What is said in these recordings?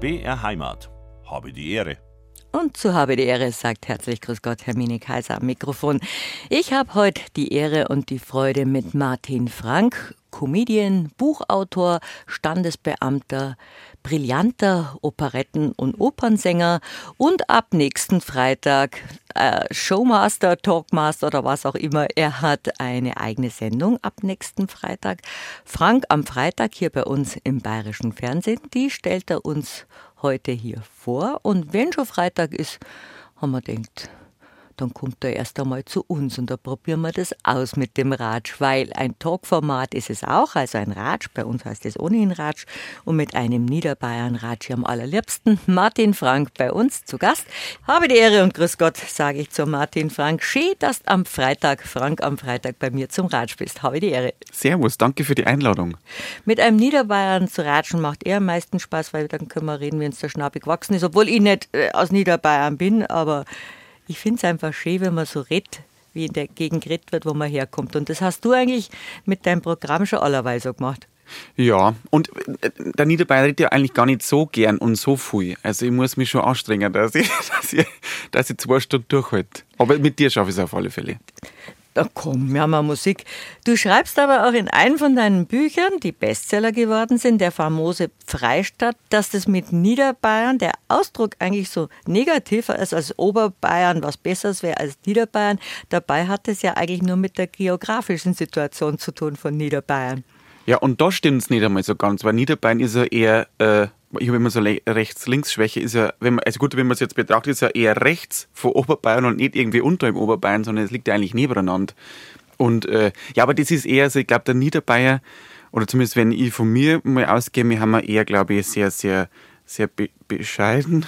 BR Heimat. Habe die Ehre. Und zu Habe die Ehre sagt herzlich Grüß Gott Hermine Kaiser am Mikrofon. Ich habe heute die Ehre und die Freude mit Martin Frank, Comedian, Buchautor, Standesbeamter, brillanter Operetten- und Opernsänger und ab nächsten Freitag Showmaster, Talkmaster oder was auch immer. Er hat eine eigene Sendung ab nächsten Freitag. Frank am Freitag hier bei uns im Bayerischen Fernsehen. Die stellt er uns heute hier vor. Und wenn schon Freitag ist, haben wir gedacht, dann kommt er erst einmal zu uns und da probieren wir das aus mit dem Ratsch, weil ein Talkformat ist es auch, also ein Ratsch, bei uns heißt es ohnehin Ratsch und mit einem Niederbayern-Ratsch am allerliebsten. Martin Frank bei uns zu Gast. Habe die Ehre und Grüß Gott, sage ich zu Martin Frank. Schön, dass du am Freitag bei mir zum Ratsch bist. Habe die Ehre. Servus, danke für die Einladung. Mit einem Niederbayern zu ratschen macht eher am meisten Spaß, weil dann können wir reden, wenn es der Schnabel gewachsen ist, obwohl ich nicht aus Niederbayern bin, aber ich finde es einfach schön, wenn man so redet, wie in der Gegend geredet wird, wo man herkommt. Und das hast du eigentlich mit deinem Programm schon allerweil so gemacht. Ja, und der Niederbayer redet ja eigentlich gar nicht so gern und so viel. Also ich muss mich schon anstrengen, dass ich 2 Stunden durchhalte. Aber mit dir schaffe ich es auf alle Fälle. Da komm, wir haben auch Musik. Du schreibst aber auch in einem von deinen Büchern, die Bestseller geworden sind, der famose Freistadt, dass das mit Niederbayern, der Ausdruck eigentlich so negativer ist als Oberbayern, was Besseres wäre als Niederbayern. Dabei hat es ja eigentlich nur mit der geografischen Situation zu tun von Niederbayern. Ja, und da stimmt es nicht einmal so ganz, weil Niederbayern ist ja eher, ich habe immer so Rechts-Links-Schwäche, ist ja, wenn man es jetzt betrachtet, ist ja eher rechts von Oberbayern und nicht irgendwie unter im Oberbayern, sondern es liegt ja eigentlich nebeneinander. Und ja, aber das ist eher so, ich glaube, der Niederbayer, oder zumindest wenn ich von mir mal ausgehe, wir haben eher, glaube ich, sehr, sehr, sehr bescheiden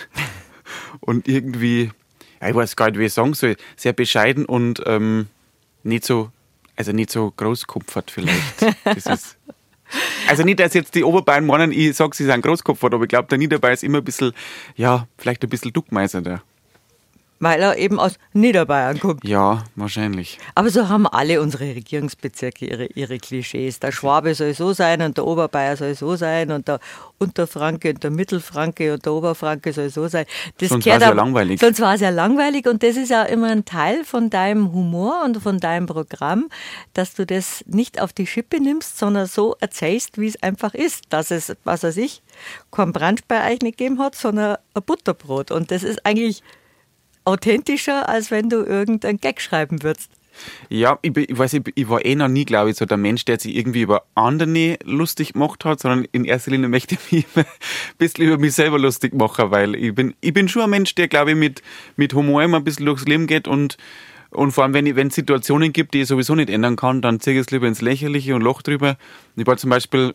und irgendwie, ja, ich weiß gar nicht, wie ich sagen soll, sehr bescheiden und nicht so großkopfert vielleicht. Das ist, also nicht, dass jetzt die Oberbayern meinen, ich sage, sie sind großkopfert, aber ich glaube, der Niederbayer ist immer ein bisschen, ja, vielleicht ein bisschen Duckmeiser da. Weil er eben aus Niederbayern kommt. Ja, wahrscheinlich. Aber so haben alle unsere Regierungsbezirke ihre Klischees. Der Schwabe soll so sein und der Oberbayer soll so sein und der Unterfranke und der Mittelfranke und der Oberfranke soll so sein. Sonst war es ja langweilig. Sonst war es ja langweilig und das ist ja immer ein Teil von deinem Humor und von deinem Programm, dass du das nicht auf die Schippe nimmst, sondern so erzählst, wie es einfach ist. Dass es, was weiß ich, kein Brunch bei euch nicht gegeben hat, sondern ein Butterbrot. Und das ist eigentlich authentischer, als wenn du irgendeinen Gag schreiben würdest. Ja, ich war noch nie, glaube ich, so der Mensch, der sich irgendwie über andere lustig gemacht hat, sondern in erster Linie möchte ich mich ein bisschen über mich selber lustig machen, weil ich bin schon ein Mensch, der, glaube ich, mit Humor immer ein bisschen durchs Leben geht und vor allem, wenn es Situationen gibt, die ich sowieso nicht ändern kann, dann ziehe ich es lieber ins Lächerliche und Loch drüber. Ich war zum Beispiel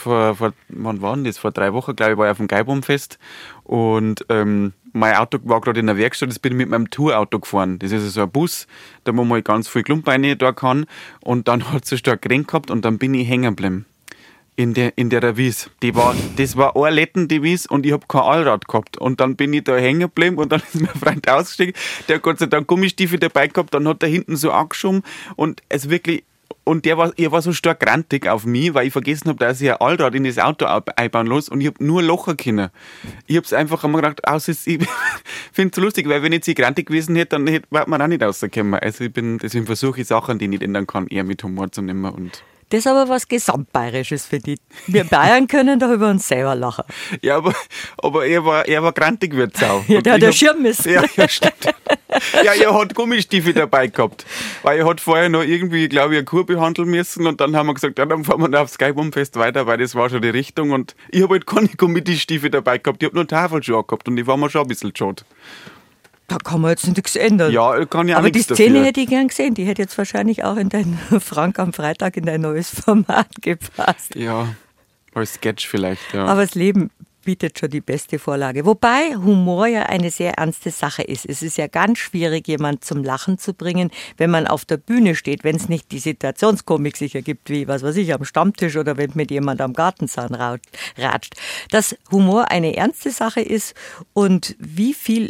wann war denn das? Vor 3 Wochen, glaube ich, war ich auf dem Geibumfest und mein Auto war gerade in der Werkstatt, das bin ich mit meinem Tourauto gefahren. Das ist also so ein Bus, da wo man ganz viel Klump da kann und dann hat es so stark geregnet gehabt und dann bin ich hängen geblieben. In der Wies. Das war eine Lettendevis und ich habe kein Allrad gehabt. Und dann bin ich da hängen geblieben und dann ist mein Freund ausgestiegen. Der hat Gott sei Dank Gummistiefel dabei gehabt, dann hat er hinten so angeschoben und es wirklich, und er war so stark grantig auf mich, weil ich vergessen habe, dass ich ein Allrad in das Auto einbauen muss und ich habe nur Locher können. Ich habe es einfach einmal gedacht, ich finde es so lustig, weil wenn ich jetzt grantig gewesen hätte, dann hätte man auch nicht rausgekommen. Also deswegen versuche ich Sachen, die ich nicht ändern kann, eher mit Humor zu nehmen und das ist aber was Gesamtbayerisches für dich. Wir Bayern können doch über uns selber lachen. Ja, aber er war grantig wie Sau. Ja, der hat ja Schirm müssen. Ja, stimmt. Ja, er hat Gummistiefel dabei gehabt. Weil er hat vorher noch irgendwie, glaube ich, eine Kur behandeln müssen und dann haben wir gesagt, ja, dann fahren wir aufs Geibumfest weiter, weil das war schon die Richtung und ich habe halt keine Gummistiefel dabei gehabt. Ich habe nur Tafelschuhe gehabt und ich war mir schon ein bisschen schade. Da kann man jetzt nichts ändern. Ja, kann ja auch aber die nichts Szene dafür. hätte ich gern gesehen. Die hätte jetzt wahrscheinlich auch in dein Frank am Freitag in dein neues Format gepasst. Ja, als Sketch vielleicht, ja. Aber das Leben bietet schon die beste Vorlage. Wobei Humor ja eine sehr ernste Sache ist. Es ist ja ganz schwierig, jemanden zum Lachen zu bringen, wenn man auf der Bühne steht, wenn es nicht die Situationskomik sicher gibt, wie, was weiß ich, am Stammtisch oder wenn mit jemand am Gartenzaun ratscht. Dass Humor eine ernste Sache ist und wie viel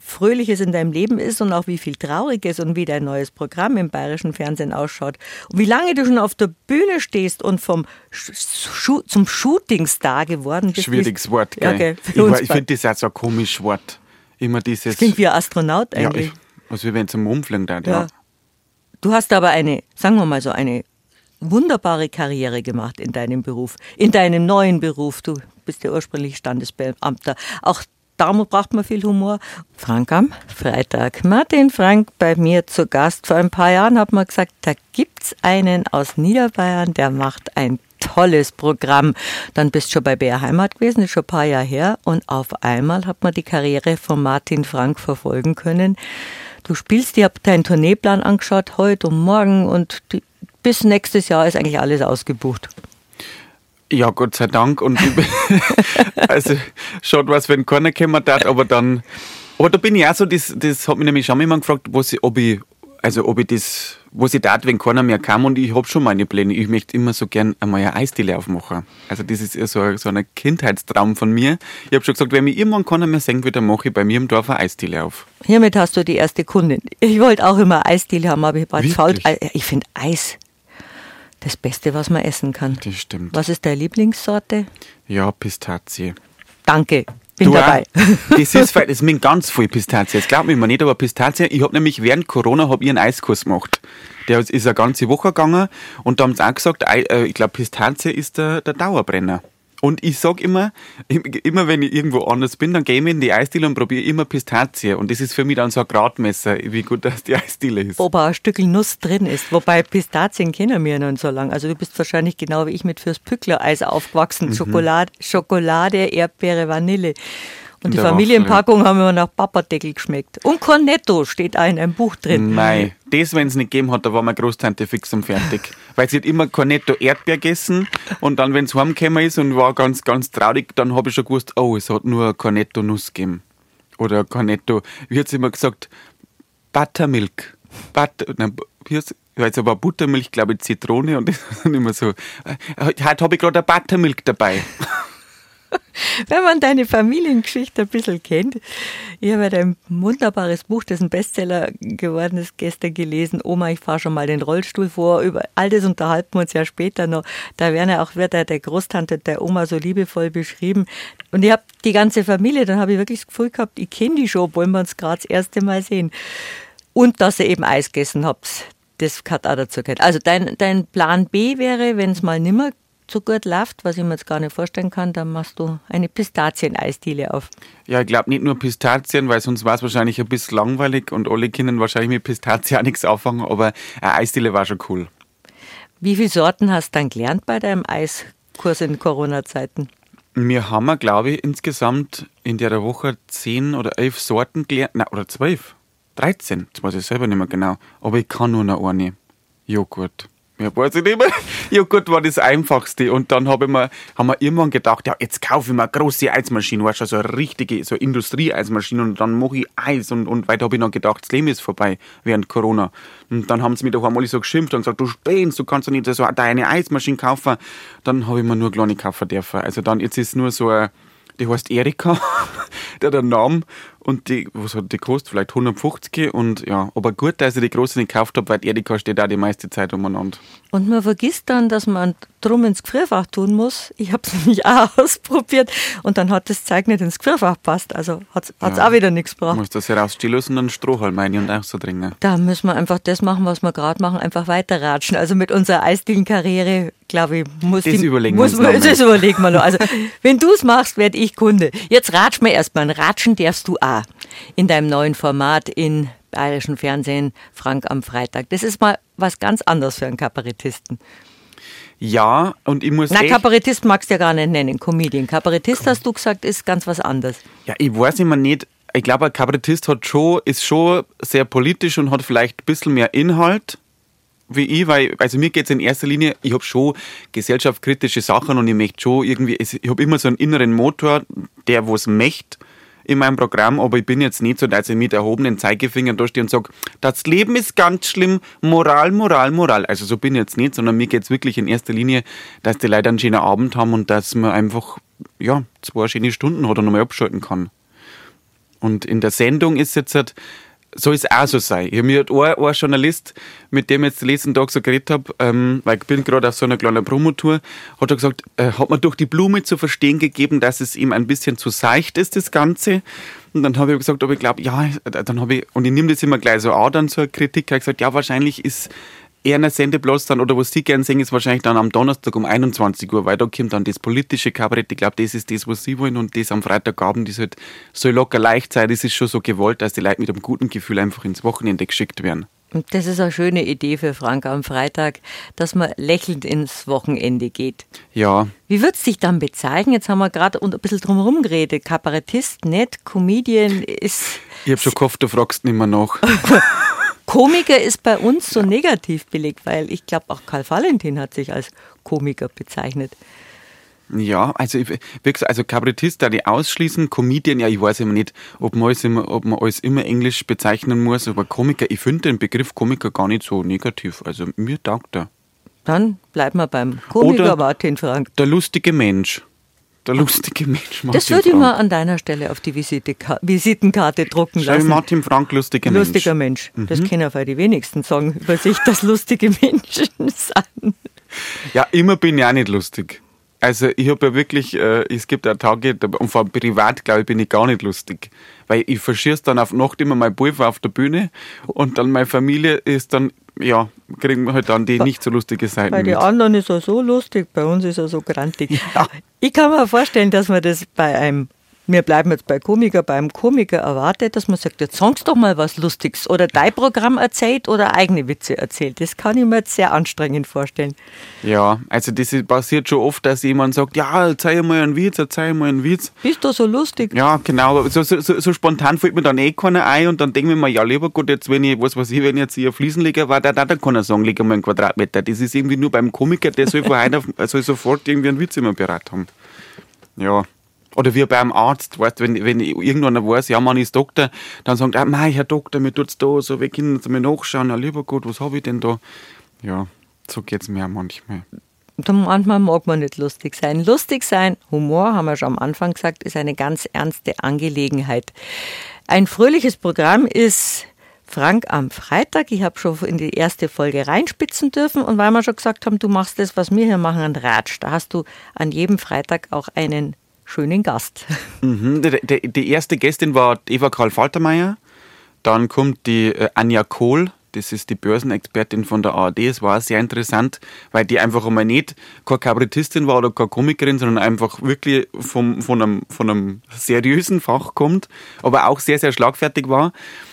Fröhliches in deinem Leben ist und auch wie viel Trauriges und wie dein neues Programm im bayerischen Fernsehen ausschaut. Und wie lange du schon auf der Bühne stehst und zum Shootingstar geworden bist. Schwieriges Wort, gell? Ja, gell? Ich finde das auch so ein komisches Wort. Immer dieses. Das klingt wie ein Astronaut eigentlich. Ja, also wie wenn es zum Mond fliegen darf, ja. Du hast aber eine wunderbare Karriere gemacht in deinem Beruf, in deinem neuen Beruf. Du bist ja ursprünglich Standesbeamter. Auch da braucht man viel Humor. Frank am Freitag. Martin Frank bei mir zu Gast. Vor ein paar Jahren hat man gesagt, da gibt's einen aus Niederbayern, der macht ein tolles Programm. Dann bist du schon bei BR Heimat gewesen, ist schon ein paar Jahre her. Und auf einmal hat man die Karriere von Martin Frank verfolgen können. Du spielst, ich habe deinen Tourneeplan angeschaut, heute und morgen und bis nächstes Jahr ist eigentlich alles ausgebucht. Ja, Gott sei Dank. Und also schaut was, wenn keiner kommen darf, aber da bin ich auch so, das hat mich nämlich schon jemand gefragt, was ich tat, wenn keiner mehr kam, und ich habe schon meine Pläne. Ich möchte immer so gern einmal eine Eisdiele aufmachen. Also das ist so ein Kindheitstraum von mir. Ich habe schon gesagt, wenn mich irgendwann keiner mehr sehen will, dann mache ich bei mir im Dorf eine Eisdiele auf. Hiermit hast du die erste Kundin. Ich wollte auch immer eine Eisdiele haben, aber ich war faul. Ich finde Eis das Beste, was man essen kann. Das stimmt. Was ist deine Lieblingssorte? Ja, Pistazie. Danke. Bin dabei. Das sind ganz viel Pistazie. Das glaubt mir nicht, aber Pistazie, ich habe nämlich während Corona einen Eiskurs gemacht. Der ist eine ganze Woche gegangen und da haben sie auch gesagt, ich glaube Pistazie ist der Dauerbrenner. Und ich sage immer wenn ich irgendwo anders bin, dann gehe ich in die Eisdiele und probiere immer Pistazie. Und das ist für mich dann so ein Gradmesser, wie gut das die Eisdiele ist. Ob ein Stückel Nuss drin ist. Wobei Pistazien kennen wir noch nicht so lange. Also du bist wahrscheinlich genau wie ich mit Fürst-Pückler-Eis aufgewachsen. Schokolade, Erdbeere, Vanille. Und die Familienpackung haben wir nach Papadeckel geschmeckt. Und Cornetto steht auch in einem Buch drin. Nein, das, wenn es nicht gegeben hat, da war meine Großtante fix und fertig. Weil sie hat immer Cornetto Erdbeer gegessen und dann, wenn es heimgekommen ist und war ganz, ganz traurig, dann habe ich schon gewusst, oh, es hat nur Cornetto Nuss gegeben. Oder Cornetto, wie hat sie immer gesagt, Buttermilk. Also war Buttermilch, glaube ich, Zitrone, und das ist dann immer so, heute habe ich gerade eine Buttermilk dabei. Wenn man deine Familiengeschichte ein bisschen kennt, ich habe ein wunderbares Buch, das ein Bestseller geworden ist, gestern gelesen, Oma, ich fahre schon mal den Rollstuhl vor, über all das unterhalten wir uns ja später noch, da wird der Großtante der Oma so liebevoll beschrieben und ich habe die ganze Familie, dann habe ich wirklich das Gefühl gehabt, ich kenne die schon, wollen wir uns gerade das erste Mal sehen. Und dass ihr eben Eis gegessen habt, das hat auch dazu gehört. Also dein Plan B wäre, wenn es mal nimmer so gut läuft, was ich mir jetzt gar nicht vorstellen kann, dann machst du eine Pistazien-Eisdiele auf. Ja, ich glaube nicht nur Pistazien, weil sonst war es wahrscheinlich ein bisschen langweilig und alle können wahrscheinlich mit Pistazien auch nichts anfangen, aber eine Eisdiele war schon cool. Wie viele Sorten hast du dann gelernt bei deinem Eiskurs in Corona-Zeiten? Wir haben, glaube ich, insgesamt in der Woche 10 oder 11 Sorten gelernt, nein, oder 12, 13, das weiß ich selber nicht mehr genau, aber ich kann nur noch eine, Joghurt. Ja, weiß ich nicht mehr. Joghurt war das Einfachste. Und dann haben wir irgendwann gedacht, ja, jetzt kaufe ich mir eine große Eismaschine, weißt du, so eine richtige, so Industrie-Eismaschine, und dann mache ich Eis. Und weiter habe ich dann gedacht, das Leben ist vorbei während Corona. Und dann haben sie mich doch einmal so geschimpft und gesagt, du spinnst, du kannst doch nicht so eine Eismaschine kaufen. Dann habe ich mir nur kleine kaufen dürfen. Also dann, jetzt ist nur so eine, die heißt Erika, der hat einen Namen, und was hat die gekostet? Vielleicht 150, und ja, aber gut, dass ich die große nicht gekauft habe, weil die Erika steht auch die meiste Zeit umeinander. Und man vergisst dann, dass man drum ins Gefrierfach tun muss. Ich habe es nämlich auch ausprobiert und dann hat das Zeug nicht ins Gefrierfach gepasst, also hat es auch wieder nichts gebracht. Du musst das herausstehen lassen und einen Strohhalm rein und auch so dringen. Da müssen wir einfach das machen, was wir gerade machen, einfach weiterratschen. Also mit unserer Eisdielenkarriere, glaube ich, überlegen wir noch. Also wenn du es machst, werde ich Kunde. Jetzt ratsch mir erstmal. Ratschen darfst du auch in deinem neuen Format in bayerischen Fernsehen, Frank am Freitag. Das ist mal was ganz anderes für einen Kabarettisten. Ja, und ich muss Kabarettist magst du ja gar nicht nennen, Comedian. Kabarettist, hast du gesagt, ist ganz was anderes. Ja, ich weiß immer nicht. Ich glaube, ein Kabarettist ist schon sehr politisch und hat vielleicht ein bisschen mehr Inhalt wie ich, weil, also mir geht es in erster Linie, ich habe schon gesellschaftskritische Sachen und ich möchte schon irgendwie, ich habe immer so einen inneren Motor, der was möchte in meinem Programm, aber ich bin jetzt nicht so, dass ich mit erhobenen Zeigefingern da stehe und sage, das Leben ist ganz schlimm, Moral, Moral, Moral. Also so bin ich jetzt nicht, sondern mir geht es wirklich in erster Linie, dass die Leute einen schönen Abend haben und dass man einfach, ja, 2 schöne Stunden hat und nochmal abschalten kann. Und in der Sendung ist jetzt halt, soll es auch so sein. Ich habe mir ein Journalist, mit dem ich jetzt den letzten Tag so geredet habe, weil ich bin gerade auf so einer kleinen Promotour, hat er gesagt, hat mir durch die Blume zu verstehen gegeben, dass es ihm ein bisschen zu seicht ist, das Ganze. Und dann habe ich gesagt, aber ich glaube, ja, und ich nehme das immer gleich so an, dann so eine Kritik, habe gesagt, ja, wahrscheinlich ist eher ein Sendeplatz dann, oder was Sie gerne sehen, ist wahrscheinlich dann am Donnerstag um 21 Uhr, weil da kommt dann das politische Kabarett. Ich glaube, das ist das, was Sie wollen, und das am Freitagabend ist halt so locker leicht sein. Das ist schon so gewollt, dass die Leute mit einem guten Gefühl einfach ins Wochenende geschickt werden. Und das ist eine schöne Idee für Frank am Freitag, dass man lächelnd ins Wochenende geht. Ja. Wie würdest du dich dann bezeichnen? Jetzt haben wir gerade ein bisschen drum herum geredet. Kabarettist, nicht, Comedian ist... Ich habe schon gehofft, du fragst nicht mehr nach. Komiker ist bei uns so negativ belegt, weil ich glaube, auch Karl Valentin hat sich als Komiker bezeichnet. Ja, also Kabarettist da die ausschließen, Comedian, ja, ich weiß immer nicht, ob man alles immer Englisch bezeichnen muss, aber Komiker, ich finde den Begriff Komiker gar nicht so negativ, also mir taugt er. Dann bleiben wir beim Komiker oder Martin Frank. Der lustige Mensch. Der lustige Mensch, Martin Das würde ich mal an deiner Stelle auf die Visitenkarte drucken lassen. Martin Frank, lustiger Mensch. Lustiger Mensch. Das können auf die wenigsten sagen über sich, dass lustige Menschen sind. Ja, immer bin ich auch nicht lustig. Also ich habe ja wirklich, es gibt auch Tage, und vor allem privat, glaube ich, bin ich gar nicht lustig. Weil ich verschieße dann auf Nacht immer mein Pulver auf der Bühne und dann meine Familie ist dann, ja, kriegen wir halt dann die nicht so lustige Seiten Bei mit. den anderen ist er so lustig, bei uns ist er so grantig. Ja. Ich kann mir vorstellen, dass man das wir bleiben jetzt beim Komiker erwartet, dass man sagt, jetzt sagst doch mal was Lustiges oder dein Programm erzählt oder eigene Witze erzählt. Das kann ich mir jetzt sehr anstrengend vorstellen. Ja, also das passiert schon oft, dass jemand sagt, ja, erzähl mal einen Witz. Bist du so lustig? Ja, genau, aber so spontan fällt mir dann keiner ein und dann denke ich mir, ja, lieber Gott, jetzt wenn ich jetzt hier Fliesenleger war, da keiner sagen, leg mal einen Quadratmeter. Das ist irgendwie nur beim Komiker, der soll soll sofort irgendwie einen Witz immer bereit haben. Ja. Oder wie beim Arzt, weißt, wenn irgendeiner weiß, ja, man ist Doktor, dann sagt er, mei, Herr Doktor, mir tut's da so, wir können jetzt mal nachschauen, ja, lieber Gott, was habe ich denn da? Ja, so geht's mir auch manchmal. Manchmal mag man nicht lustig sein. Lustig sein, Humor, haben wir schon am Anfang gesagt, ist eine ganz ernste Angelegenheit. Ein fröhliches Programm ist Frank am Freitag. Ich habe schon in die erste Folge reinspitzen dürfen und weil wir schon gesagt haben, du machst das, was wir hier machen, ein Ratsch. Da hast du an jedem Freitag auch einen schönen Gast. Mhm, die erste Gästin war Eva Karl-Faltermeier. Dann kommt die Anja Kohl. Das ist die Börsenexpertin von der ARD. Es war sehr interessant, weil die einfach einmal nicht keine Kabarettistin war oder keine Komikerin, sondern einfach wirklich von einem seriösen Fach kommt, aber auch sehr, sehr schlagfertig war.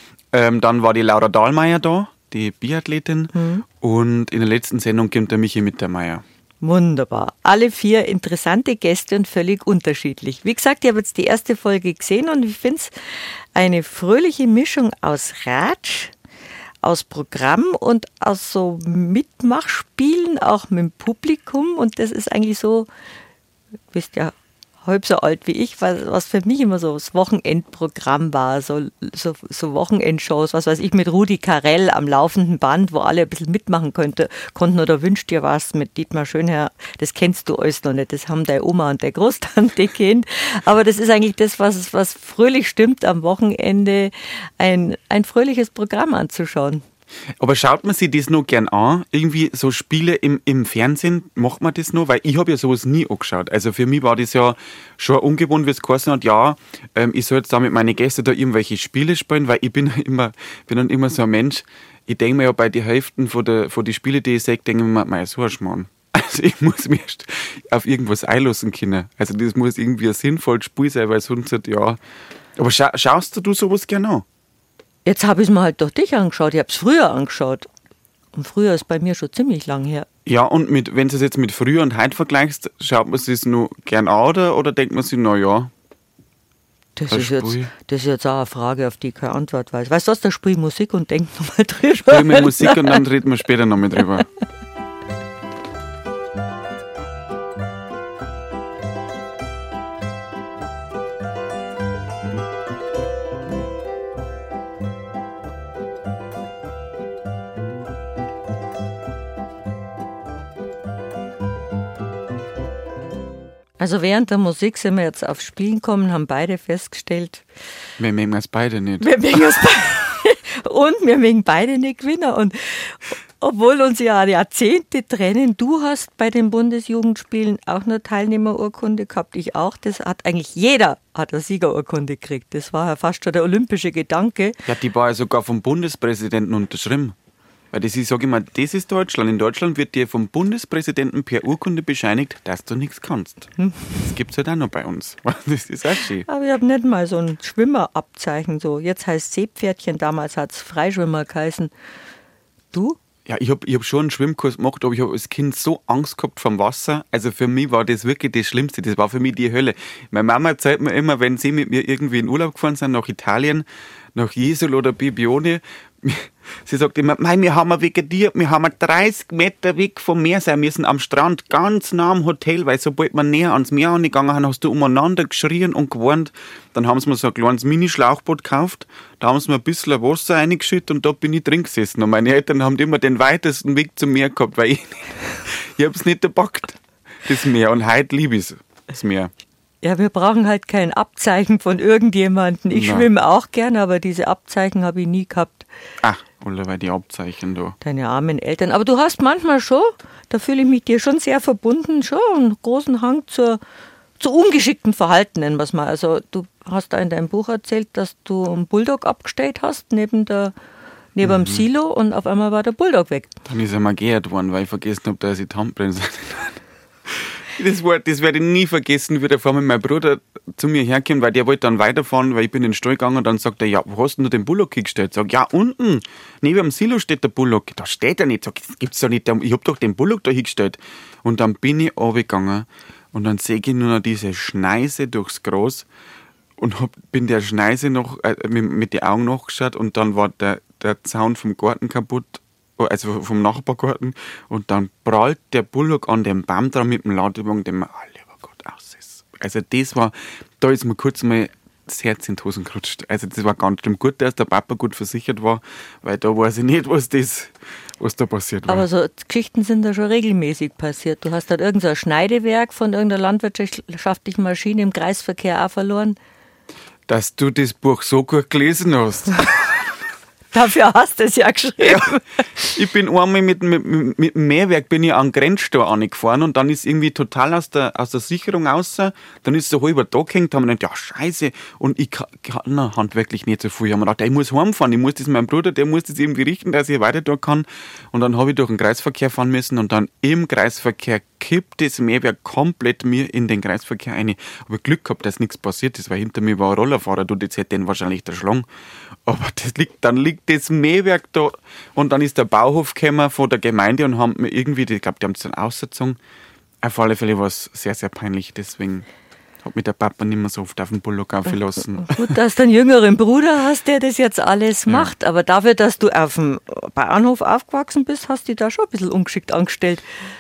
Dann war die Laura Dahlmeier da, die Biathletin. Und in der letzten Sendung kommt der Michi Mittermeier. Wunderbar. Alle 4 interessante Gäste und völlig unterschiedlich. Wie gesagt, ich habe jetzt die erste Folge gesehen und ich finde es eine fröhliche Mischung aus Ratsch, aus Programm und aus so Mitmachspielen, auch mit dem Publikum. Und das ist eigentlich so, du bist ja halb so alt wie ich, was für mich immer so das Wochenendprogramm war, so Wochenendshows, was weiß ich, mit Rudi Carrell am laufenden Band, wo alle ein bisschen mitmachen konnten oder wünscht dir was mit Dietmar Schönherr, das kennst du alles noch nicht, das haben deine Oma und der Großtante kennt, aber das ist eigentlich das, was fröhlich stimmt am Wochenende, ein fröhliches Programm anzuschauen. Aber schaut man sich das noch gern an? Irgendwie so Spiele im Fernsehen, macht man das noch? Weil ich habe ja sowas nie angeschaut. Also für mich war das ja schon ungewohnt, wie es geheißen hat, ja, ich soll jetzt da mit meinen Gästen da irgendwelche Spiele spielen, weil ich bin dann immer so ein Mensch, ich denke mir ja bei den Hälften von die Spiele, die ich sehe, denke ich mir, mein, so ein Schmarrn. Also ich muss mich erst auf irgendwas einlassen können. Also das muss irgendwie ein sinnvolles Spiel sein, weil sonst, ja. Aber schaust du sowas gerne an? Jetzt habe ich es mir halt durch dich angeschaut. Ich habe es früher angeschaut. Und früher ist bei mir schon ziemlich lang her. Ja, und wenn du es jetzt mit früher und heute vergleichst, schaut man sich nur gern an oder denkt man sich, na ja. Das ist jetzt auch eine Frage, auf die ich keine Antwort weiß. Weißt du was, da spiel Musik und denk nochmal drüber. Spiel mir Musik und dann reden wir später nochmal drüber. Also während der Musik sind wir jetzt aufs Spielen gekommen, haben beide festgestellt, Wir mögen es beide nicht. wir mögen es beide. Und wir mögen beide nicht gewinnen. Und obwohl uns ja Jahrzehnte trennen, du hast bei den Bundesjugendspielen auch eine Teilnehmerurkunde gehabt, ich auch. Das hat eigentlich jeder eine Siegerurkunde gekriegt. Das war ja fast schon der olympische Gedanke. Ja, die war ja sogar vom Bundespräsidenten unterschrieben. Weil das ist, sag ich mal, das ist Deutschland. In Deutschland wird dir vom Bundespräsidenten per Urkunde bescheinigt, dass du nichts kannst. Das gibt es halt auch noch bei uns. Das ist auch schön. Aber ich habe nicht mal so ein Schwimmerabzeichen. So. Jetzt heißt es Seepferdchen, damals hat es Freischwimmer geheißen. Du? Ja, ich hab schon einen Schwimmkurs gemacht, aber ich habe als Kind so Angst gehabt vom Wasser. Also für mich war das wirklich das Schlimmste. Das war für mich die Hölle. Meine Mama erzählt mir immer, wenn sie mit mir irgendwie in Urlaub gefahren sind, nach Italien, nach Jesolo oder Bibione, sie sagt immer, mei, wir haben vegetiert, wir haben 30 Meter weg vom Meer sein müssen, am Strand, ganz nah am Hotel, weil sobald wir näher ans Meer angegangen haben, hast du umeinander geschrien und gewarnt. Dann haben sie mir so ein kleines Mini-Schlauchboot gekauft, da haben sie mir ein bisschen Wasser reingeschüttet und da bin ich drin gesessen. Und meine Eltern haben immer den weitesten Weg zum Meer gehabt, weil ich hab's nicht gepackt, das Meer. Und heute liebe ich das Meer. Ja, wir brauchen halt kein Abzeichen von irgendjemandem. Ich schwimme auch gern, aber diese Abzeichen habe ich nie gehabt. Ach, oder weil die Abzeichen da. Deine armen Eltern. Aber du hast manchmal schon, da fühle ich mich dir schon sehr verbunden, schon einen großen Hang zu ungeschicktem Verhalten, nennen wir es mal. Also du hast da in deinem Buch erzählt, dass du einen Bulldog abgestellt hast neben dem Silo und auf einmal war der Bulldog weg. Dann ist er mal geehrt worden, weil ich vergessen habe, dass ich die Handbremse Das werde ich nie vergessen, wie der vor mir mein Bruder zu mir herkommt, weil der wollte dann weiterfahren, weil ich bin in den Stall gegangen und dann sagt er, ja, wo hast denn du den Bullock hingestellt? Sag, ja, unten, neben dem Silo steht der Bullock. Da steht er nicht. Sag, das gibt's doch nicht. Ich hab doch den Bullock da hingestellt. Und dann bin ich runtergegangen und dann sehe ich nur noch diese Schneise durchs Gras und bin der Schneise noch mit den Augen nachgeschaut und dann war der Zaun vom Garten kaputt. Also vom Nachbargarten, und dann prallt der Bullock an dem Baum dran mit dem Ladewagen, den man, lieber Gott, aus ist. Also das war, da ist mir kurz mal das Herz in die Hosen gerutscht. Also das war ganz schlimm. Gut, dass der Papa gut versichert war, weil da weiß ich nicht, was da passiert war. Aber so Geschichten sind da schon regelmäßig passiert. Du hast halt irgendein Schneidewerk von irgendeiner landwirtschaftlichen Maschine im Kreisverkehr auch verloren. Dass du das Buch so gut gelesen hast. Dafür hast du es ja geschrieben. Ja, ich bin einmal mit dem Mehrwerk bin ich an den Grenzstau angefahren und dann ist irgendwie total aus der Sicherung raus. Dann ist so halber da gehängt, haben wir gedacht, ja scheiße. Und ich kann handwerklich nicht so viel. Ich habe mir gedacht, ich muss heimfahren, ich muss das meinem Bruder, der muss das irgendwie richten, dass ich weiter da kann. Und dann habe ich durch den Kreisverkehr fahren müssen und dann im Kreisverkehr kippt das Mehrwerk komplett mir in den Kreisverkehr rein. Aber Glück gehabt, dass nichts passiert ist, weil hinter mir war ein Rollerfahrer, jetzt hätte den wahrscheinlich erschlagen. Aber dann liegt das Mähwerk da und dann ist der Bauhof gekommen von der Gemeinde und haben mir irgendwie, ich glaube, die haben es dann ausgezogen. Auf alle Fälle war es sehr, sehr peinlich, deswegen hat mich der Papa nicht mehr so oft auf den Bullock aufgelassen. Gut, dass du einen jüngeren Bruder hast, der das jetzt alles macht, aber dafür, dass du auf dem Bauernhof aufgewachsen bist, hast du dich da schon ein bisschen ungeschickt angestellt.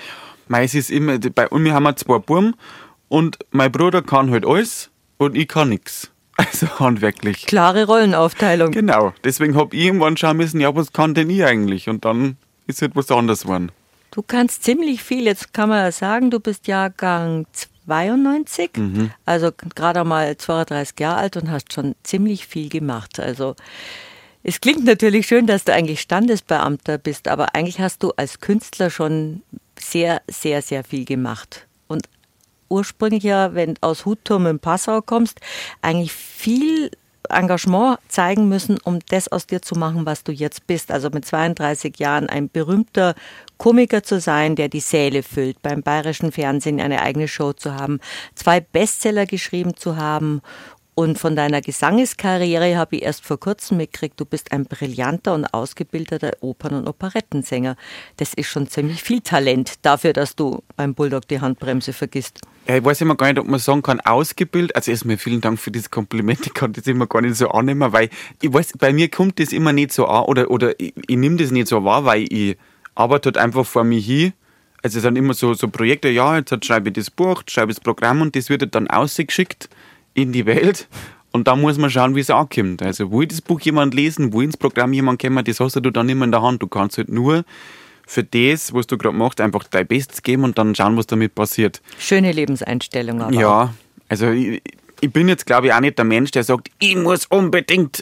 Es ist immer, und wir haben 2 Buben und mein Bruder kann halt alles und ich kann nichts. Also handwerklich. Klare Rollenaufteilung. Genau, deswegen habe ich irgendwann schauen müssen, ja, was kann denn ich eigentlich? Und dann ist halt was anderes geworden. Du kannst ziemlich viel, jetzt kann man ja sagen, du bist Jahrgang 92, also gerade mal 32 Jahre alt und hast schon ziemlich viel gemacht. Also es klingt natürlich schön, dass du eigentlich Standesbeamter bist, aber eigentlich hast du als Künstler schon sehr, sehr, sehr viel gemacht. Und ursprünglich ja, wenn du aus Hutturm in Passau kommst, eigentlich viel Engagement zeigen müssen, um das aus dir zu machen, was du jetzt bist. Also mit 32 Jahren ein berühmter Komiker zu sein, der die Säle füllt, beim Bayerischen Fernsehen eine eigene Show zu haben, 2 Bestseller geschrieben zu haben. Und von deiner Gesangeskarriere habe ich erst vor kurzem mitgekriegt, du bist ein brillanter und ausgebildeter Opern- und Operettensänger. Das ist schon ziemlich viel Talent dafür, dass du beim Bulldog die Handbremse vergisst. Ja, ich weiß immer gar nicht, ob man sagen kann, ausgebildet. Also erstmal vielen Dank für dieses Kompliment. Ich kann das immer gar nicht so annehmen, weil ich weiß, bei mir kommt das immer nicht so an oder ich nehme das nicht so wahr, weil ich arbeite halt einfach vor mir hin. Also es sind immer so Projekte, ja, jetzt schreibe ich das Buch, schreibe ich das Programm und das wird dann ausgeschickt in die Welt und da muss man schauen, wie es ankommt. Also will das Buch jemand lesen, will ins Programm jemand kommen, das hast du dann immer in der Hand. Du kannst halt nur für das, was du gerade machst, einfach dein Bestes geben und dann schauen, was damit passiert. Schöne Lebenseinstellung aber. Ja, also ich bin jetzt, glaube ich, auch nicht der Mensch, der sagt, das muss unbedingt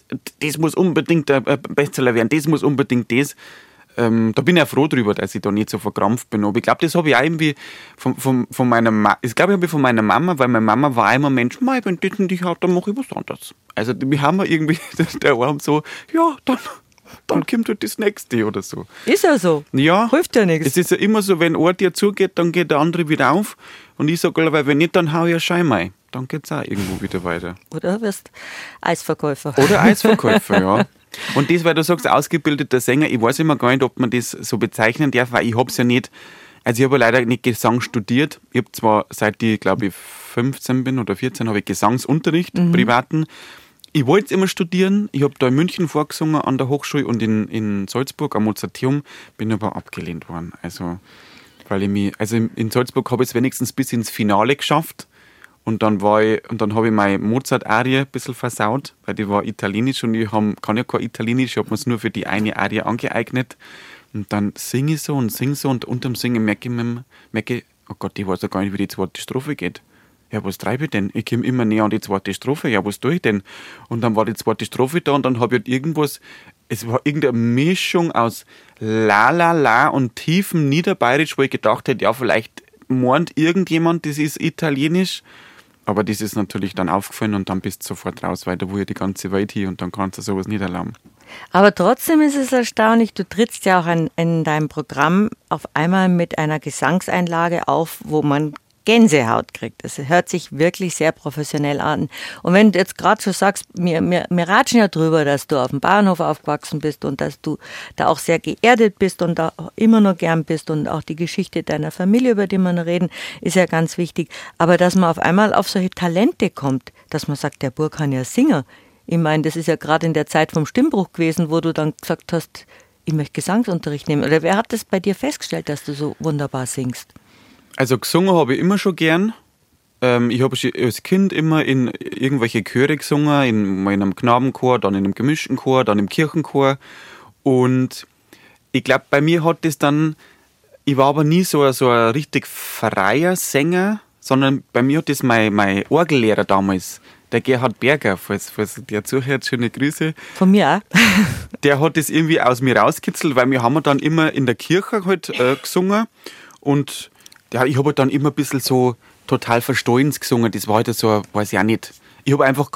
ein Bestseller werden, das muss unbedingt das. Da bin ich auch froh drüber, dass ich da nicht so verkrampft bin. Aber ich glaube, das habe ich auch irgendwie von meiner Mama. Ich glaube, ich habe von meiner Mama, weil meine Mama war immer ein Mensch, wenn das und ich habe, dann mache ich was anderes. Also wir haben irgendwie der Arm so, ja, dann kommt halt das Nächste oder so. Ist ja so. Ja. Hilft ja nichts. Es ist ja immer so, wenn ein dir zugeht, dann geht der andere wieder auf. Und ich sage, weil wenn nicht, dann hau ich einen Schein rein. Dann geht es auch irgendwo wieder weiter. Oder wirst Eisverkäufer. Oder Eisverkäufer, ja. Und das, weil du sagst, ausgebildeter Sänger, ich weiß immer gar nicht, ob man das so bezeichnen darf, weil ich habe es ja nicht, also ich habe ja leider nicht Gesang studiert. Ich habe zwar, seit ich, glaube ich, 15 bin oder 14, habe ich Gesangsunterricht, privaten. Ich wollte es immer studieren. Ich habe da in München vorgesungen an der Hochschule und in Salzburg am Mozarteum, bin aber abgelehnt worden. Also, weil ich mich, also in Salzburg habe ich es wenigstens bis ins Finale geschafft. Und dann habe ich meine Mozart-Arie ein bisschen versaut, weil die war italienisch und ich kann ja kein Italienisch, ich habe mir es nur für die eine Arie angeeignet. Und dann singe ich so und singe so und unterm Singen merke ich, oh Gott, ich weiß ja gar nicht, wie die zweite Strophe geht. Ja, was treibe ich denn? Ich komme immer näher an die zweite Strophe, ja, was tue ich denn? Und dann war die zweite Strophe da und dann habe ich halt irgendwas, es war irgendeine Mischung aus La La La und tiefem Niederbayerisch, wo ich gedacht hätte, ja, vielleicht meint irgendjemand, das ist italienisch. Aber das ist natürlich dann aufgefallen und dann bist du sofort raus, weil da will ja die ganze Welt hin und dann kannst du sowas nicht erlauben. Aber trotzdem ist es erstaunlich, du trittst ja auch in deinem Programm auf einmal mit einer Gesangseinlage auf, wo man Gänsehaut kriegt. Es hört sich wirklich sehr professionell an. Und wenn du jetzt gerade so sagst, wir ratschen ja drüber, dass du auf dem Bauernhof aufgewachsen bist und dass du da auch sehr geerdet bist und da immer noch gern bist und auch die Geschichte deiner Familie, über die wir noch reden, ist ja ganz wichtig. Aber dass man auf einmal auf solche Talente kommt, dass man sagt, der Bub kann ja singen. Ich meine, das ist ja gerade in der Zeit vom Stimmbruch gewesen, wo du dann gesagt hast, ich möchte Gesangsunterricht nehmen. Oder wer hat das bei dir festgestellt, dass du so wunderbar singst? Also gesungen habe ich immer schon gern. Ich habe als Kind immer in irgendwelche Chöre gesungen, mal in einem Knabenchor, dann in einem gemischten Chor, dann im Kirchenchor. Und ich glaube, bei mir hat das dann, ich war aber nie so ein richtig freier Sänger, sondern bei mir hat das mein Orgellehrer damals, der Gerhard Berger, falls der zuhört, schöne Grüße. Von mir auch. Der hat das irgendwie aus mir rauskitzelt, weil wir haben dann immer in der Kirche halt gesungen und ja, ich habe halt dann immer ein bisschen so total verstohlens gesungen. Das war halt so, weiß ich auch nicht. Ich habe einfach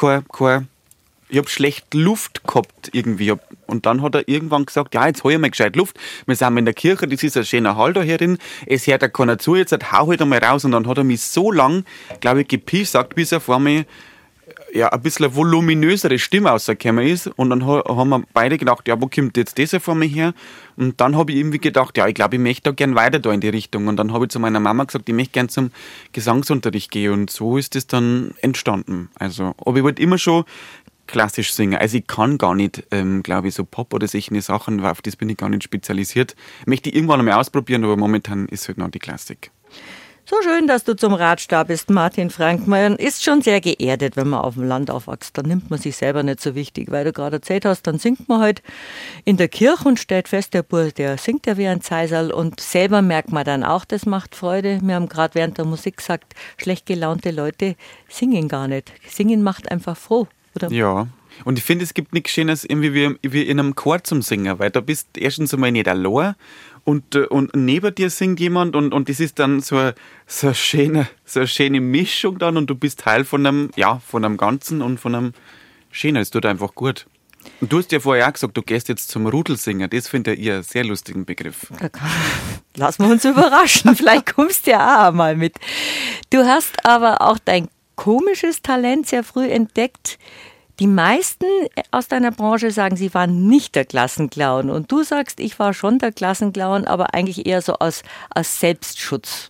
ich habe schlecht Luft gehabt irgendwie. Und dann hat er irgendwann gesagt, ja, jetzt hol ich mal gescheit Luft. Wir sind in der Kirche, das ist ein schöner Hall da herin. Es hört da keiner zu, jetzt hau halt einmal raus. Und dann hat er mich so lang, glaube ich, gepiesackt, bis er vor mir ja, ein bisschen eine voluminösere Stimme rausgekommen ist. Und dann haben wir beide gedacht, ja, wo kommt jetzt das vor mir her? Und dann habe ich irgendwie gedacht, ja, ich glaube, ich möchte da gern weiter da in die Richtung. Und dann habe ich zu meiner Mama gesagt, ich möchte gern zum Gesangsunterricht gehen. Und so ist das dann entstanden. Also, aber ich wollte immer schon klassisch singen. Also ich kann gar nicht, glaube ich, so Pop oder solche Sachen, auf das bin ich gar nicht spezialisiert. Möchte ich irgendwann einmal ausprobieren, aber momentan ist halt noch die Klassik. So schön, dass du zum Radstab bist, Martin Frank. Man ist schon sehr geerdet, wenn man auf dem Land aufwächst. Dann nimmt man sich selber nicht so wichtig, weil du gerade erzählt hast, dann singt man halt in der Kirche und stellt fest, der Bub, der singt ja wie ein Zeisal und selber merkt man dann auch, das macht Freude. Wir haben gerade während der Musik gesagt, schlecht gelaunte Leute singen gar nicht. Singen macht einfach froh, oder? Ja. Und ich finde, es gibt nichts Schönes irgendwie wie in einem Chor zum Singen, weil da bist du erstens einmal nicht allein und neben dir singt jemand und das ist dann so eine schöne Mischung dann und du bist Teil von einem Ganzen und von einem Schönen. Es tut einfach gut. Und du hast ja vorher auch gesagt, du gehst jetzt zum Rudelsingen. Das finde ich einen sehr lustigen Begriff. Lassen wir uns überraschen. Vielleicht kommst du ja auch mal mit. Du hast aber auch dein komisches Talent sehr früh entdeckt. Die meisten aus deiner Branche sagen, sie waren nicht der Klassenclown. Und du sagst, ich war schon der Klassenclown, aber eigentlich eher so aus Selbstschutz.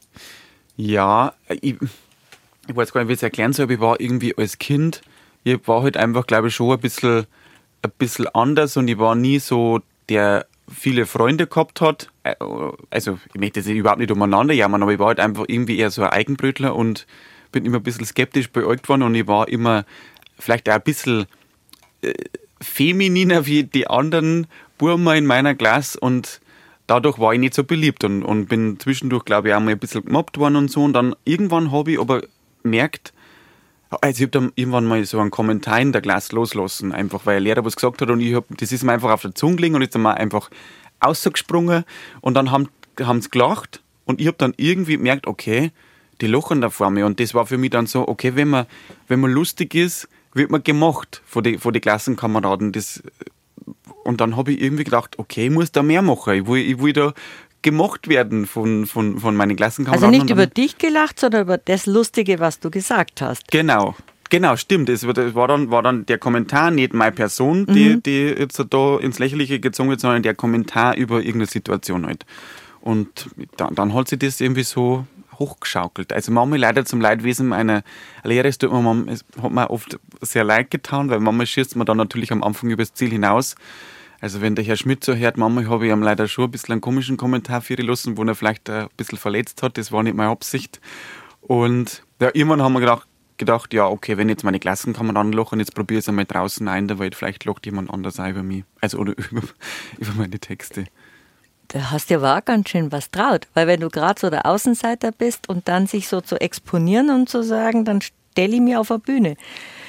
Ja, ich weiß gar nicht, wie ich es erklären soll, aber ich war irgendwie als Kind, ich war halt einfach, glaube ich, schon ein bisschen anders und ich war nie so, der viele Freunde gehabt hat. Also, ich möchte jetzt überhaupt nicht umeinander jammern, aber ich war halt einfach irgendwie eher so ein Eigenbrötler und bin immer ein bisschen skeptisch beäugt worden und ich war immer vielleicht auch ein bisschen femininer wie die anderen Burma in meiner Klasse und dadurch war ich nicht so beliebt und bin zwischendurch, glaube ich, auch mal ein bisschen gemobbt worden und so. Und dann irgendwann habe ich aber gemerkt, also ich habe dann irgendwann mal so einen Kommentar in der Klasse loslassen, einfach weil ein Lehrer was gesagt hat und das ist mir einfach auf der Zunge gelegen und ist dann mal einfach rausgesprungen und dann haben sie gelacht und ich habe dann irgendwie gemerkt, okay, die lachen da vor mir und das war für mich dann so, okay, wenn man lustig ist, wird man gemacht von die Klassenkameraden. Und dann habe ich irgendwie gedacht, okay, ich muss da mehr machen, ich will da gemacht werden von meinen Klassenkameraden. Also nicht über dich gelacht, sondern über das Lustige, was du gesagt hast. Genau, stimmt. Das war dann der Kommentar, nicht meine Person, die jetzt da ins Lächerliche gezogen wird, sondern der Kommentar über irgendeine Situation halt. Und dann hat sich das irgendwie so hochgeschaukelt. Also Mama leider zum Leidwesen meiner Lehrer, es hat mir oft sehr leid getan, weil Mama schießt mir dann natürlich am Anfang übers Ziel hinaus. Also wenn der Herr Schmidt so hört, Mama, habe ich ihm leider schon ein bisschen einen komischen Kommentar für lassen, wo er vielleicht ein bisschen verletzt hat. Das war nicht meine Absicht. Und ja, irgendwann haben wir gedacht, ja, okay, wenn jetzt meine Klassenkameraden lachen, jetzt probiere ich es einmal draußen ein in der Welt, vielleicht lacht jemand anders auch über mich. Also oder über meine Texte. Da hast ja aber auch ganz schön was traut. Weil wenn du gerade so der Außenseiter bist und dann sich so zu exponieren und zu sagen, dann stelle ich mich auf eine Bühne.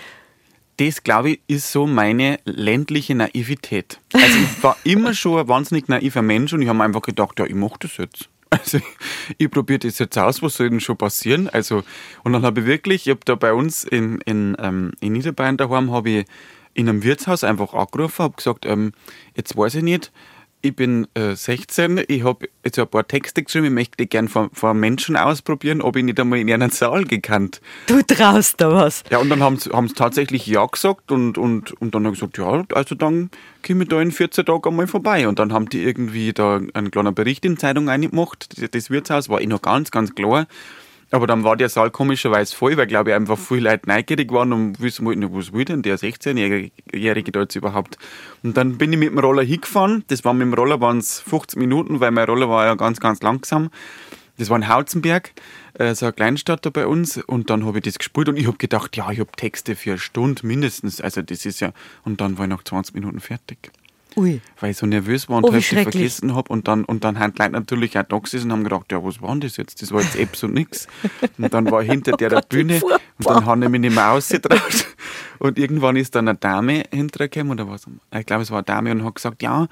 Das, glaube ich, ist so meine ländliche Naivität. Also ich war immer schon ein wahnsinnig naiver Mensch und ich habe mir einfach gedacht, ja, ich mache das jetzt. Also ich probiere das jetzt aus, was soll denn schon passieren? Also, und dann habe ich habe da bei uns in Niederbayern daheim, habe ich in einem Wirtshaus einfach angerufen, habe gesagt, jetzt weiß ich nicht, ich bin 16, ich habe jetzt ein paar Texte geschrieben, ich möchte die gerne vor Menschen ausprobieren, ob ich nicht einmal in einen Saal gekannt. Du traust da was. Ja, und dann haben sie tatsächlich ja gesagt und dann habe ich gesagt, ja, also dann komme ich da in 14 Tagen einmal vorbei. Und dann haben die irgendwie da einen kleinen Bericht in die Zeitung reingemacht. Das Wirtshaus war noch ganz, ganz klar. Aber dann war der Saal komischerweise voll, weil, glaube ich, einfach viele Leute neugierig waren und wissen wollten, was will denn der 16-Jährige da jetzt überhaupt? Und dann bin ich mit dem Roller hingefahren. Das war mit dem Roller, waren es 15 Minuten, weil mein Roller war ja ganz, ganz langsam. Das war in Hauzenberg, so eine Kleinstadt da bei uns. Und dann habe ich das gespielt und ich habe gedacht, ja, ich habe Texte für eine Stunde mindestens. Also das ist ja... Und dann war ich nach 20 Minuten fertig. Ui. Weil ich so nervös war und halt vergessen habe. Und dann haben die Leute natürlich auch da gesessen und haben gedacht, ja, was war denn das jetzt? Das war jetzt Apps und nix. Und dann war hinter der Bühne und dann haben die mich nicht mehr rausgetraut. Und irgendwann ist dann eine Dame hintergekommen, oder was? Ich glaube, es war eine Dame und hat gesagt, ja,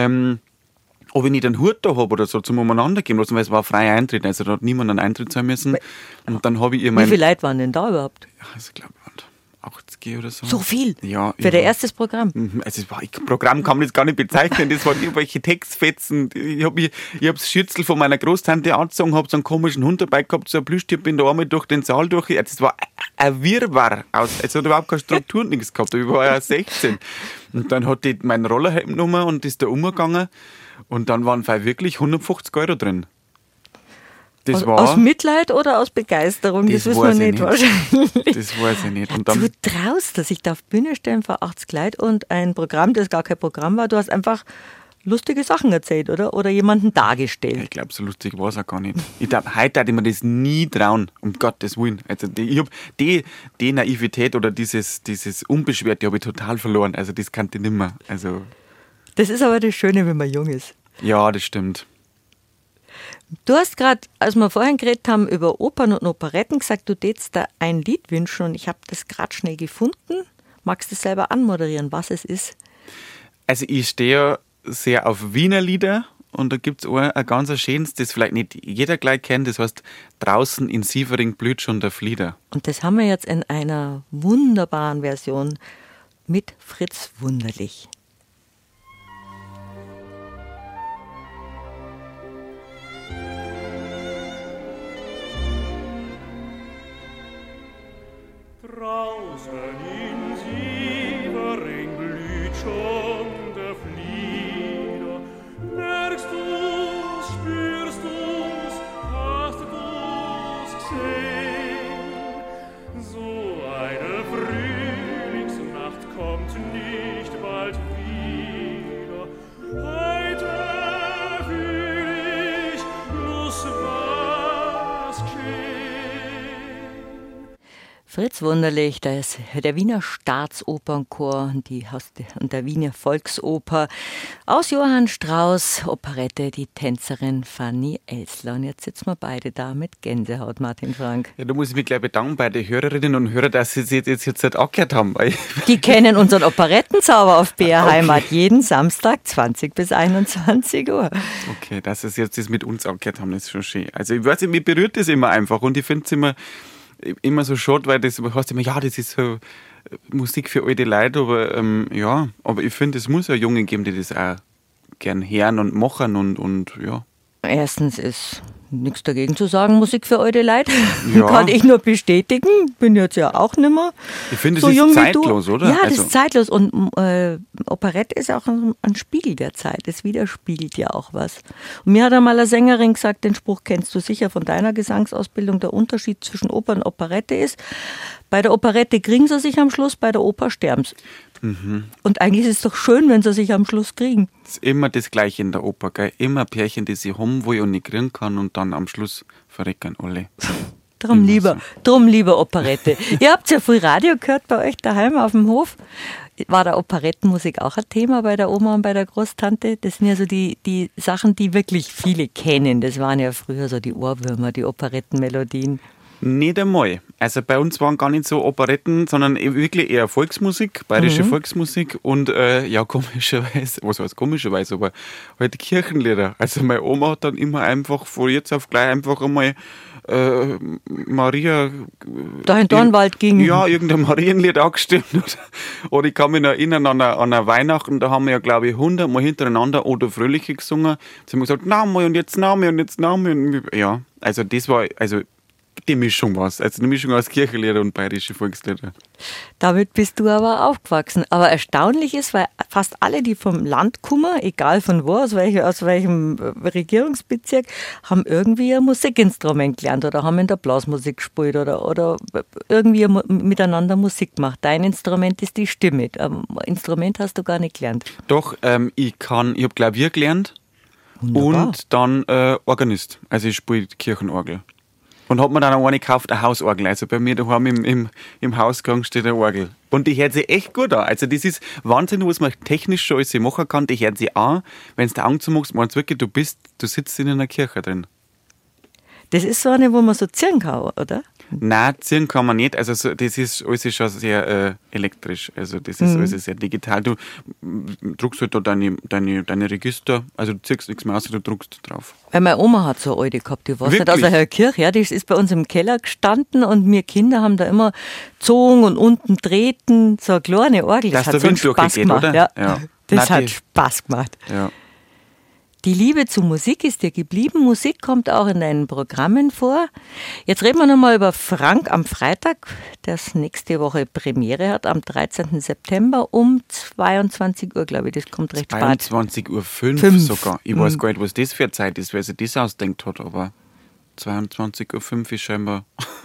ob ich nicht einen Hut da habe oder so zum Umeinander gehen lassen, weil es war freier Eintritt, also da hat niemand einen Eintritt zahlen müssen. Und dann habe ich ihr Wie viele Leute waren denn da überhaupt? Ja, also ich glaube, 80 oder so. So viel? Ja. Für dein erstes Programm? Also Programm kann man jetzt gar nicht bezeichnen, das waren irgendwelche Textfetzen. Ich hab das Schürzel von meiner Großtante angezogen, habe so einen komischen Hund dabei gehabt, so ein Plüschtier, bin da einmal durch den Saal durch. Das war ein Wirrwarr. Es hat überhaupt keine Struktur und nichts gehabt. Ich war ja 16. Und dann hat die meinen Roller genommen und ist da umgegangen. Und dann waren wirklich 150 € drin. Aus Mitleid oder aus Begeisterung? Das wissen wir nicht wahrscheinlich. Das weiß ich nicht. Und dann, du traust das, sich da auf die Bühne stellen vor 80 Leuten und ein Programm, das gar kein Programm war. Du hast einfach lustige Sachen erzählt, oder? Oder jemanden dargestellt. Ich glaube, so lustig war es auch gar nicht. Heute hätte ich mir das nie trauen, um Gottes Willen. Also ich habe die Naivität oder dieses Unbeschwerte habe ich total verloren. Also das kannte ich nicht mehr. Also, das ist aber das Schöne, wenn man jung ist. Ja, das stimmt. Du hast gerade, als wir vorhin geredet haben über Opern und Operetten, gesagt, du tätst da ein Lied wünschen und ich habe das gerade schnell gefunden. Magst du es selber anmoderieren, was es ist? Also ich stehe ja sehr auf Wiener Lieder und da gibt es ein ganz schönes, das vielleicht nicht jeder gleich kennt, das heißt Draußen in Sievering blüht schon der Flieder. Und das haben wir jetzt in einer wunderbaren Version mit Fritz Wunderlich. Draußen in Sievering blüht schon der Flieder. Merkst du's, spürst du's, hast du's gesehen? So eine Frühlingsnacht kommt nicht bald wieder. Fritz Wunderlich, da ist der Wiener Staatsopernchor und der Wiener Volksoper aus Johann Strauss Operette Die Tänzerin Fanny Elssler. Und jetzt sitzen wir beide da mit Gänsehaut, Martin Frank. Ja, da muss ich mich gleich bedanken bei den Hörerinnen und Hörern, dass sie sich jetzt nicht angehört haben. Die kennen unseren Operettenzauber auf BR Heimat jeden Samstag 20 bis 21 Uhr. Okay, dass sie jetzt das mit uns angehört haben, das ist schon schön. Also ich weiß nicht, mich berührt das immer einfach und ich finde es immer so schade, weil das heißt immer, ja, das ist so Musik für alte Leute, aber aber ich finde, es muss ja Jungen geben, die das auch gern hören und machen und ja. Erstens ist nichts dagegen zu sagen, Musik für alte Leute. Ja. Kann ich nur bestätigen. Bin jetzt ja auch nicht mehr Ich finde, so es jung ist wie zeitlos, du. oder? Ja, das ist zeitlos. Und Operette ist auch ein Spiegel der Zeit. Es widerspiegelt ja auch was. Und mir hat einmal eine Sängerin gesagt, den Spruch kennst du sicher von deiner Gesangsausbildung, der Unterschied zwischen Oper und Operette ist, bei der Operette kriegen sie sich am Schluss, bei der Oper sterben sie. Mhm. Und eigentlich ist es doch schön, wenn sie sich am Schluss kriegen. Es ist immer das Gleiche in der Oper, gell? Immer Pärchen, die sie haben will und nicht kriegen kann und dann am Schluss verrecken alle. Drum lieber Operette. Ihr habt ja früh Radio gehört bei euch daheim auf dem Hof. War da Operettenmusik auch ein Thema bei der Oma und bei der Großtante? Das sind ja so die Sachen, die wirklich viele kennen. Das waren ja früher so die Ohrwürmer, die Operettenmelodien. Nicht einmal. Also bei uns waren gar nicht so Operetten, sondern wirklich eher Volksmusik, bayerische Volksmusik und komischerweise, was heißt komischerweise, aber halt Kirchenlieder. Also meine Oma hat dann immer einfach von jetzt auf gleich einfach einmal Maria... Da in Dornwald ging. Ja, irgendein Marienlied angestimmt. Oder ich kann mich noch erinnern an eine Weihnachten, da haben wir ja, glaube ich, 100 Mal hintereinander Oder Fröhliche gesungen. Sie haben gesagt, Name und jetzt Name und jetzt Name. Ja, also das war... die Mischung was. Also eine Mischung aus Kirchenlieder und bayerische Volkslieder. Damit bist du aber aufgewachsen. Aber erstaunlich ist, weil fast alle, die vom Land kommen, egal von wo, aus welchem Regierungsbezirk, haben irgendwie ein Musikinstrument gelernt oder haben in der Blasmusik gespielt oder irgendwie miteinander Musik gemacht. Dein Instrument ist die Stimme. Instrument hast du gar nicht gelernt. Doch, ich habe Klavier gelernt. Wunderbar. Und dann Organist. Also ich spiele Kirchenorgel. Und hat mir dann auch eine gekauft, eine Hausorgel. Also bei mir daheim im Hausgang steht eine Orgel. Und die hört sich echt gut an. Also das ist Wahnsinn, was man technisch schon alles machen kann. Die hört sich an, wenn du die Augen zumachst, meinst du wirklich, du sitzt in einer Kirche drin. Das ist so eine, wo man so ziehen kann, oder? Nein, ziehen kann man nicht. Also das ist alles schon sehr elektrisch. Also das ist alles sehr digital. Du druckst halt da deine Register, also du ziehst nichts mehr aus, du druckst drauf. Weil meine Oma hat so eine alte gehabt, die war nicht aus einer Kirche, ja, die ist bei uns im Keller gestanden und wir Kinder haben da immer gezogen und unten treten, so eine kleine Orgel. Das hat so Spaß gemacht. Oder? Ja. Das hat Spaß gemacht. Ja. Die Liebe zu Musik ist dir geblieben. Musik kommt auch in deinen Programmen vor. Jetzt reden wir nochmal über Frank am Freitag, das nächste Woche Premiere hat, am 13. September um 22 Uhr, glaube ich. Das kommt recht spät. 22.05 Uhr sogar. Ich weiß gar nicht, was das für eine Zeit ist, wer sich das ausdenkt hat, aber 22.05 Uhr ist scheinbar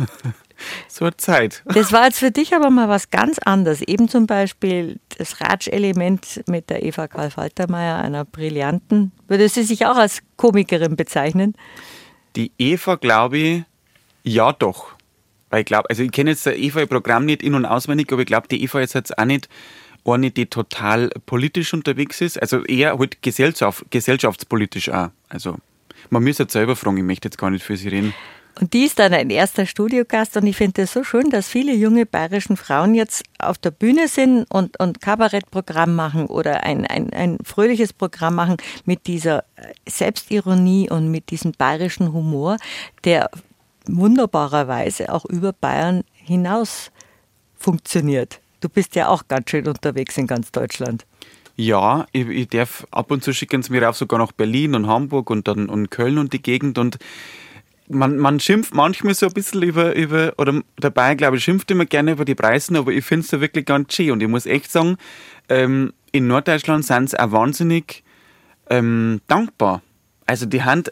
so eine Zeit. Das war jetzt für dich aber mal was ganz anderes. Eben zum Beispiel das Ratschelement mit der Eva Karl-Faltermeier, einer brillanten, würde sie sich auch als Komikerin bezeichnen? Die Eva, glaube ich, ja doch. Weil ich glaube, also ich kenne jetzt das Eva-Programm nicht in- und auswendig, aber ich glaube, die Eva ist jetzt auch nicht eine, die total politisch unterwegs ist. Also eher halt gesellschaftspolitisch auch. Also man müsste jetzt selber fragen, ich möchte jetzt gar nicht für sie reden. Und die ist dann ein erster Studiogast und ich finde es so schön, dass viele junge bayerischen Frauen jetzt auf der Bühne sind und Kabarettprogramm machen oder ein fröhliches Programm machen mit dieser Selbstironie und mit diesem bayerischen Humor, der wunderbarerweise auch über Bayern hinaus funktioniert. Du bist ja auch ganz schön unterwegs in ganz Deutschland. Ja, ich darf ab und zu schicken sie mir rauf, sogar nach Berlin und Hamburg und dann und Köln und die Gegend und man schimpft manchmal so ein bisschen über oder der Bayern, glaube ich, schimpft immer gerne über die Preise, aber ich finde es da wirklich ganz schön und ich muss echt sagen, in Norddeutschland sind sie auch wahnsinnig dankbar. Also die Hand,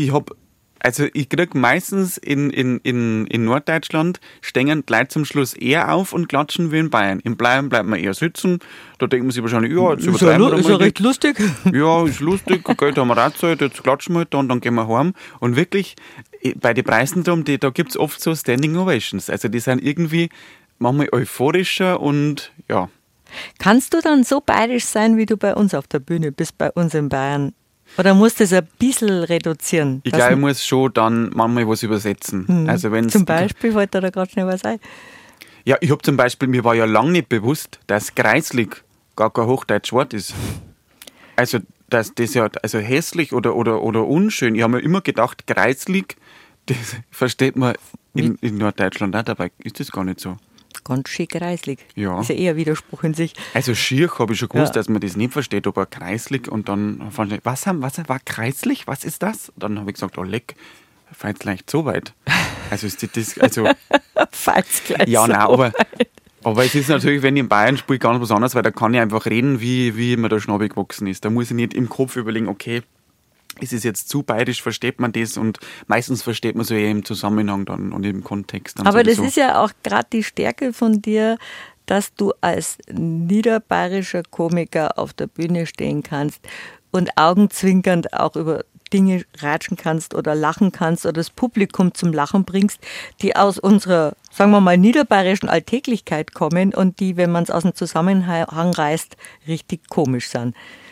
ich kriege meistens in Norddeutschland stehen die Leute zum Schluss eher auf und klatschen wie in Bayern. In Bayern bleibt man eher sitzen. Da denkt man sich wahrscheinlich, ja, jetzt übertreiben wir mal. Ist ja recht lustig. Ja, ist lustig. Okay, da haben wir auch Zeit, jetzt klatschen wir halt da und dann gehen wir heim. Und wirklich, bei den Preisen drum, da gibt es oft so Standing Ovations. Also die sind irgendwie manchmal euphorischer und ja. Kannst du dann so bayerisch sein, wie du bei uns auf der Bühne bist, bei uns in Bayern? Oder musst du es ein bisschen reduzieren? Ich glaube, ich muss schon dann manchmal was übersetzen. Also wenn's, zum Beispiel fällt dir da gerade schnell was ein. Ja, ich habe zum Beispiel, mir war ja lange nicht bewusst, dass kreislig gar kein Hochdeutschwort ist. Also, dass das ja also hässlich oder unschön. Ich habe mir immer gedacht, kreislig, das versteht man in Norddeutschland auch dabei. Ist das gar nicht so? Ganz schön kreislig. Ja. Ist ja eher Widerspruch in sich. Also schier habe ich schon gewusst, Ja. dass man das nicht versteht, aber kreislig und dann fand ich, was war kreislig? Was ist das? Dann habe ich gesagt, oh leck, fällt leicht so weit. Also ist das, also Falls gleich ja, so. nein, aber es ist natürlich, wenn ich in Bayern spiele, ganz was anderes, weil da kann ich einfach reden, wie mir der Schnabel gewachsen ist. Da muss ich nicht im Kopf überlegen, okay, ist es jetzt zu bayerisch, versteht man das? Und meistens versteht man so eher im Zusammenhang dann und im Kontext. Dann Aber sowieso. das ist ja auch gerade die Stärke von dir, dass du als niederbayerischer Komiker auf der Bühne stehen kannst und augenzwinkernd auch über Dinge ratschen kannst oder lachen kannst oder das Publikum zum Lachen bringst, die aus unserer, sagen wir mal, niederbayerischen Alltäglichkeit kommen und die, wenn man es aus dem Zusammenhang reißt, richtig komisch sind.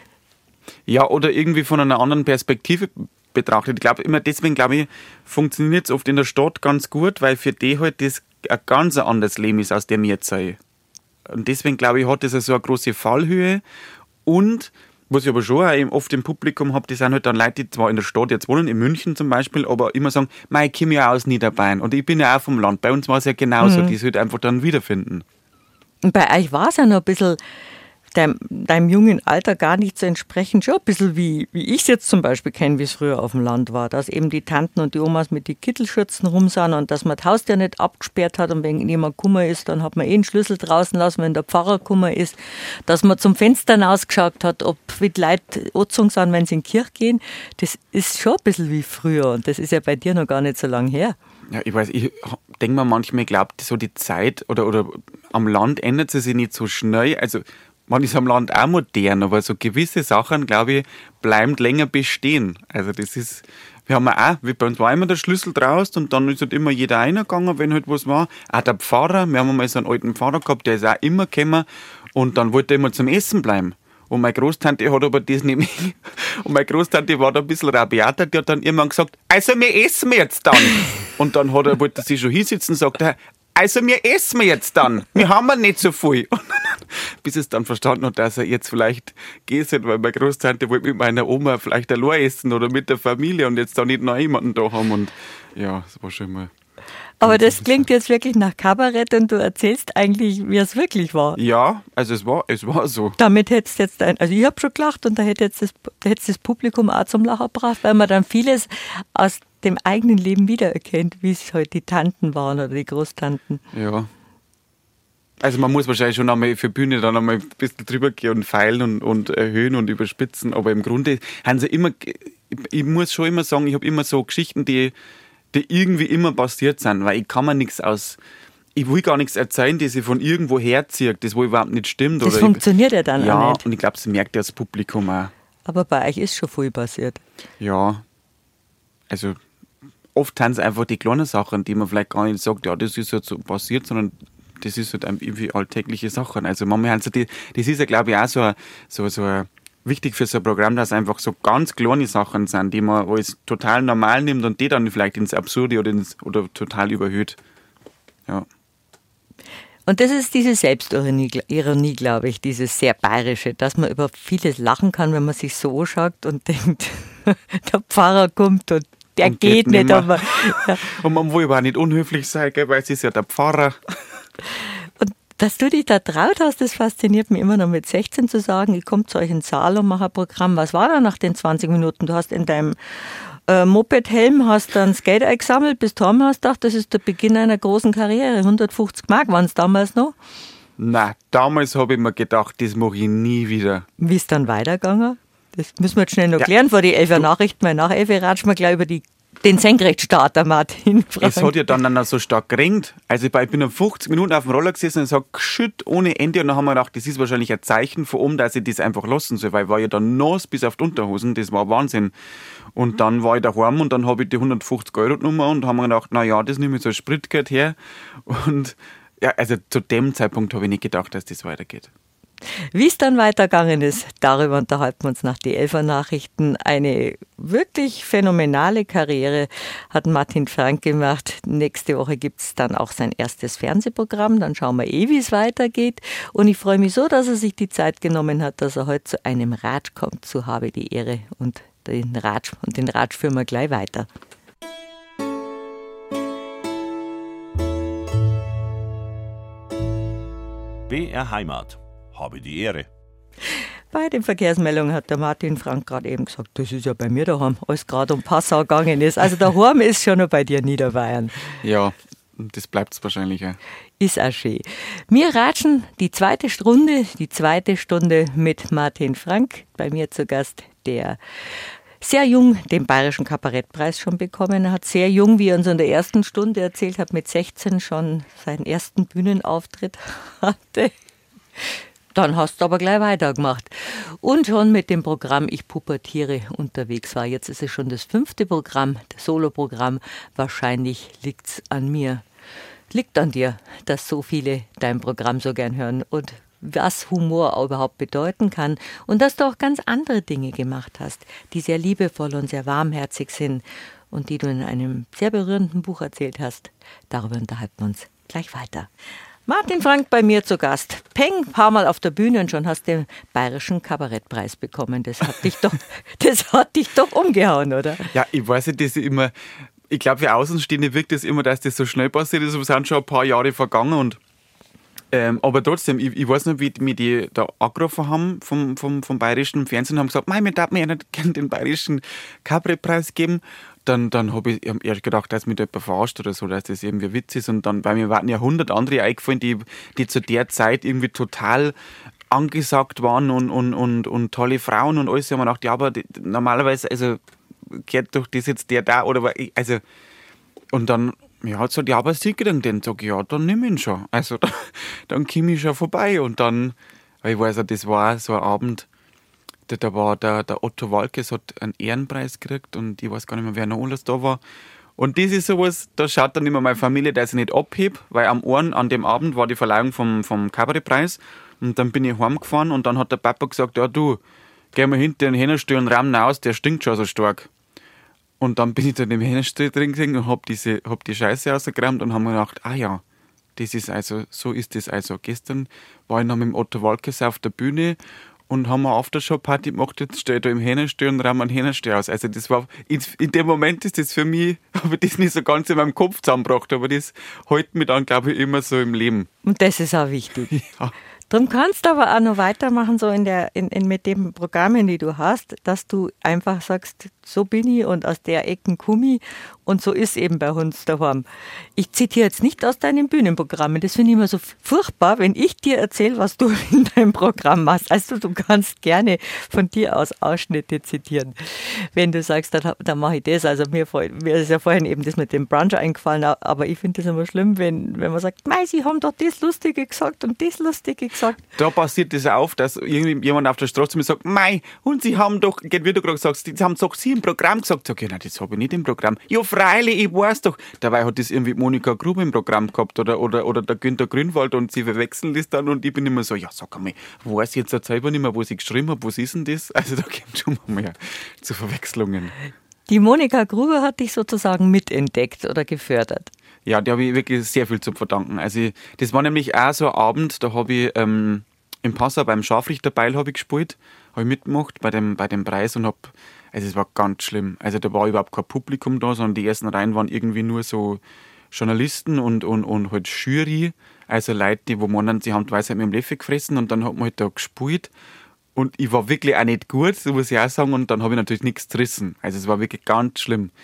Ja, oder irgendwie von einer anderen Perspektive betrachtet. Ich glaube, immer deswegen, funktioniert es oft in der Stadt ganz gut, weil für die halt das ein ganz anderes Leben ist, aus dem ich jetzt sei. Und deswegen, glaube ich, hat das so eine große Fallhöhe. Und, was ich aber schon auch oft im Publikum habe, das sind halt dann Leute, die zwar in der Stadt jetzt wohnen, in München zum Beispiel, aber immer sagen, ich komme ja aus Niederbayern und ich bin ja auch vom Land. Bei uns war es ja genauso, die es halt einfach dann wiederfinden. Und bei euch war es ja noch ein bisschen deinem jungen Alter gar nicht zu entsprechen. Schon ein bisschen wie ich es jetzt zum Beispiel kenne, wie es früher auf dem Land war. Dass eben die Tanten und die Omas mit den Kittelschürzen rum sind und dass man das Haus ja nicht abgesperrt hat und wenn jemand Kummer ist, dann hat man einen Schlüssel draußen lassen, wenn der Pfarrer Kummer ist. Dass man zum Fenster hinausgeschaut hat, ob wie die Leute angezogen sind, wenn sie in die Kirche gehen. Das ist schon ein bisschen wie früher und das ist ja bei dir noch gar nicht so lange her. Ja, ich weiß, ich denke mir manchmal, ich glaube, so die Zeit oder am Land ändert sie sich nicht so schnell. Also, man ist am Land auch modern, aber so gewisse Sachen, glaube ich, bleiben länger bestehen. Also das ist, wir haben auch, wie bei uns war immer der Schlüssel draußen und dann ist halt immer jeder reingegangen, wenn halt was war. Auch der Pfarrer, wir haben mal so einen alten Pfarrer gehabt, der ist auch immer gekommen und dann wollte er immer zum Essen bleiben. Und meine Großtante hat aber das nicht mehr. Und meine Großtante war da ein bisschen rabiater, die hat dann irgendwann gesagt, also wir essen jetzt dann. Und dann wollte sie schon hinsitzen und sagt er, also wir essen jetzt dann. Wir haben ja nicht so viel. Und bis es dann verstanden hat, dass er jetzt vielleicht geht, weil meine Großtante wollte mit meiner Oma vielleicht allein essen oder mit der Familie und jetzt da nicht noch jemanden da haben. Und ja, das war schon mal. Aber das klingt jetzt wirklich nach Kabarett und du erzählst eigentlich, wie es wirklich war. Ja, also es war so. Damit hättest du jetzt also ich habe schon gelacht und da hätte jetzt das Publikum auch zum Lachen gebracht, weil man dann vieles aus dem eigenen Leben wiedererkennt, wie es halt die Tanten waren oder die Großtanten. Ja. Also man muss wahrscheinlich schon einmal für Bühne dann einmal ein bisschen drüber gehen und feilen und erhöhen und überspitzen, aber im Grunde haben sie immer, ich muss schon immer sagen, ich habe immer so Geschichten, die irgendwie immer passiert sind, weil ich kann mir nichts ich will gar nichts erzählen, das ich von irgendwo herziehe, das wo überhaupt nicht stimmt. Das funktioniert ja dann auch nicht. Ja, und ich glaube, das merkt ja das Publikum auch. Aber bei euch ist schon viel passiert. Ja, also oft sind es einfach die kleinen Sachen, die man vielleicht gar nicht sagt, ja, das ist jetzt so passiert, sondern das ist halt irgendwie alltägliche Sachen. Also manchmal haben sie das ist ja, glaube ich, auch so wichtig für so ein Programm, dass einfach so ganz kleine Sachen sind, die man als total normal nimmt und die dann vielleicht ins Absurde oder total überhöht. Ja. Und das ist diese Selbstironie, glaube ich, dieses sehr bayerische, dass man über vieles lachen kann, wenn man sich so anschaut und denkt, der Pfarrer kommt und der Und geht nicht. Aber, ja. Und man will aber auch nicht unhöflich sein, gell, weil es ist ja der Pfarrer. Und dass du dich da traut hast, das fasziniert mich immer noch mit 16 zu sagen, ich komme zu euch in den Saal und mache ein Programm. Was war da nach den 20 Minuten? Du hast in deinem Moped-Helm hast dann Skate eingesammelt, bist heim, hast gedacht, das ist der Beginn einer großen Karriere. 150 Mark waren es damals noch. Nein, damals habe ich mir gedacht, das mache ich nie wieder. Wie ist dann weitergegangen? Das müssen wir jetzt schnell noch klären vor die 11 Nachrichten, weil nach 11 ratschen wir gleich über die den Senkrechtstarter, Martin Frank. Es hat ja dann so stark geregnet. Also ich bin um 50 Minuten auf dem Roller gesessen und es hat geschüttet ohne Ende. Und dann haben wir gedacht, das ist wahrscheinlich ein Zeichen von oben, dass ich das einfach lassen soll, weil ich war ja dann nass bis auf die Unterhosen. Das war Wahnsinn. Und dann war ich daheim und dann habe ich die 150 € genommen und haben mir gedacht, na das nehme ich so ein Spritgeld her. Und ja, also zu dem Zeitpunkt habe ich nicht gedacht, dass das weitergeht. Wie es dann weitergegangen ist, darüber unterhalten wir uns nach die 11er Nachrichten. Eine wirklich phänomenale Karriere hat Martin Frank gemacht. Nächste Woche gibt es dann auch sein erstes Fernsehprogramm. Dann schauen wir wie es weitergeht. Und ich freue mich so, dass er sich die Zeit genommen hat, dass er heute zu einem Ratsch kommt, zu Habe die Ehre. Und den Ratsch führen wir gleich weiter. BR Heimat. Habe die Ehre. Bei den Verkehrsmeldungen hat der Martin Frank gerade eben gesagt, das ist ja bei mir daheim, als gerade um Passau gegangen ist. Also daheim ist schon noch bei dir Niederbayern. Ja, das bleibt es wahrscheinlich. Ja. Ist auch schön. Wir ratschen die zweite Stunde mit Martin Frank. Bei mir zu Gast, der sehr jung den Bayerischen Kabarettpreis schon bekommen hat. Sehr jung, wie er uns in der ersten Stunde erzählt hat, mit 16 schon seinen ersten Bühnenauftritt hatte. Dann hast du aber gleich weitergemacht. Und schon mit dem Programm Ich pubertiere unterwegs war. Jetzt ist es schon das 5. Programm, das Soloprogramm. Wahrscheinlich liegt's an mir. Liegt an dir, dass so viele dein Programm so gern hören und was Humor auch überhaupt bedeuten kann. Und dass du auch ganz andere Dinge gemacht hast, die sehr liebevoll und sehr warmherzig sind und die du in einem sehr berührenden Buch erzählt hast. Darüber unterhalten wir uns gleich weiter. Martin Frank bei mir zu Gast. Peng, paar Mal auf der Bühne und schon hast du den Bayerischen Kabarettpreis bekommen. Das hat dich doch umgehauen, oder? Ja, ich weiß nicht, das ist immer, ich glaube, für Außenstehende wirkt das immer, dass das so schnell passiert ist, aber es sind schon ein paar Jahre vergangen und aber trotzdem, ich weiß nicht, wie die da angerufen haben vom Bayerischen Fernsehen und haben gesagt, wir darf mir ja nicht gerne den Bayerischen Kabarettpreis geben. Dann habe ich erst gedacht, dass mich da jemand verarscht oder so, dass das irgendwie Witz ist. Und dann, weil mir waren ja 100 andere eingefallen, die zu der Zeit irgendwie total angesagt waren und tolle Frauen und alles. Und man dachte, ja, aber normalerweise, also gehört doch das jetzt der da oder also und dann hat gesagt, ja, aber sie kriegen den. Sag ich, ja, dann nimm ihn schon. Also dann komme ich schon vorbei. Und dann, ich weiß ja, das war so ein Abend, da war der Otto Walkes hat einen Ehrenpreis gekriegt und ich weiß gar nicht mehr, wer noch alles da war. Und das ist sowas, da schaut dann immer meine Familie, dass ich nicht abhebe, weil an dem Abend war die Verleihung vom Kabarettpreis und dann bin ich heimgefahren und dann hat der Papa gesagt, ja du, geh mal hinter den Hähnerstall und ramm raus, der stinkt schon so stark. Und dann bin ich da in dem Hähnerstall drin gegangen und hab die Scheiße rausgekramt und hab mir gedacht, ja, das ist also, so ist das also. Gestern war ich noch mit dem Otto Walkes auf der Bühne und haben eine Aftershow-Party gemacht, jetzt stehe ich da im Hähnerstall und ramm einen Hähnerstall aus. Also das war, in dem Moment ist das für mich, habe ich das nicht so ganz in meinem Kopf zusammengebracht, aber das hält mich dann, glaube ich, immer so im Leben. Und das ist auch wichtig. Ja. Darum kannst du aber auch noch weitermachen, so mit den Programmen, die du hast, dass du einfach sagst, so bin ich und aus der Ecken komme ich und so ist eben bei uns daheim. Ich zitiere jetzt nicht aus deinen Bühnenprogrammen, das finde ich immer so furchtbar, wenn ich dir erzähle, was du in deinem Programm machst. Also du kannst gerne von dir aus Ausschnitte zitieren. Wenn du sagst, dann mache ich das. Also mir ist ja vorhin eben das mit dem Brunch eingefallen, aber ich finde das immer schlimm, wenn man sagt, mei, sie haben doch das Lustige gesagt und das Lustige gesagt. Da passiert das auf, dass jemand auf der Straße mir sagt, mei, und sie haben doch, wie du gerade sagst, sie haben doch sie im Programm gesagt. Sag ich, nein, das habe ich nicht im Programm. Ja, freilich, ich weiß doch. Dabei hat das irgendwie Monika Grube im Programm gehabt oder der Günther Grünwald und sie verwechseln das dann und ich bin immer so, ja, sag einmal, weiß ich jetzt selber nicht mehr, wo sie geschrieben habe, was ist denn das? Also da kommt schon mal mehr zu Verwechslungen. Die Monika Grube hat dich sozusagen mitentdeckt oder gefördert. Ja, da habe ich wirklich sehr viel zu verdanken. Also das war nämlich auch so ein Abend, da habe ich in Passau beim Scharfrichterbeil habe ich gespielt, habe ich mitgemacht bei dem Preis und also es war ganz schlimm. Also da war überhaupt kein Publikum da, sondern die ersten Reihen waren irgendwie nur so Journalisten und halt Jury, also Leute, die wo meinen, sie haben die Weisheit mit dem Löffel gefressen und dann hat man halt da gespielt. Und ich war wirklich auch nicht gut, so muss ich auch sagen, und dann habe ich natürlich nichts gerissen. Also es war wirklich ganz schlimm.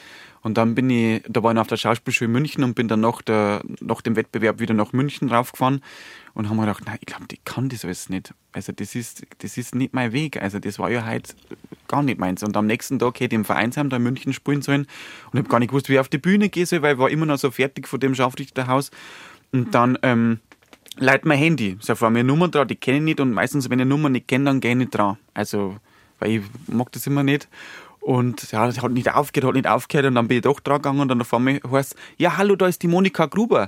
Und dann da war ich auf der Schauspielschule in München und bin dann nach dem Wettbewerb wieder nach München raufgefahren und haben mir gedacht, nein, ich glaube, ich kann das alles nicht. Also das ist nicht mein Weg. Also das war ja halt gar nicht meins. Und am nächsten Tag hätte ich im Vereinsheim da in München spielen sollen und habe gar nicht gewusst, wie ich auf die Bühne gehen soll, weil ich war immer noch so fertig von dem Scharfrichterhaus. Und dann leitet mein Handy. So vor mir eine Nummer dran, die kenne ich nicht und meistens, wenn ich eine Nummer nicht kenne, dann gehe ich nicht dran. Also, weil ich mag das immer nicht. Und ja, das hat nicht aufgehört und dann bin ich doch dran gegangen und dann auf einmal heißt, ja, hallo, da ist die Monika Gruber.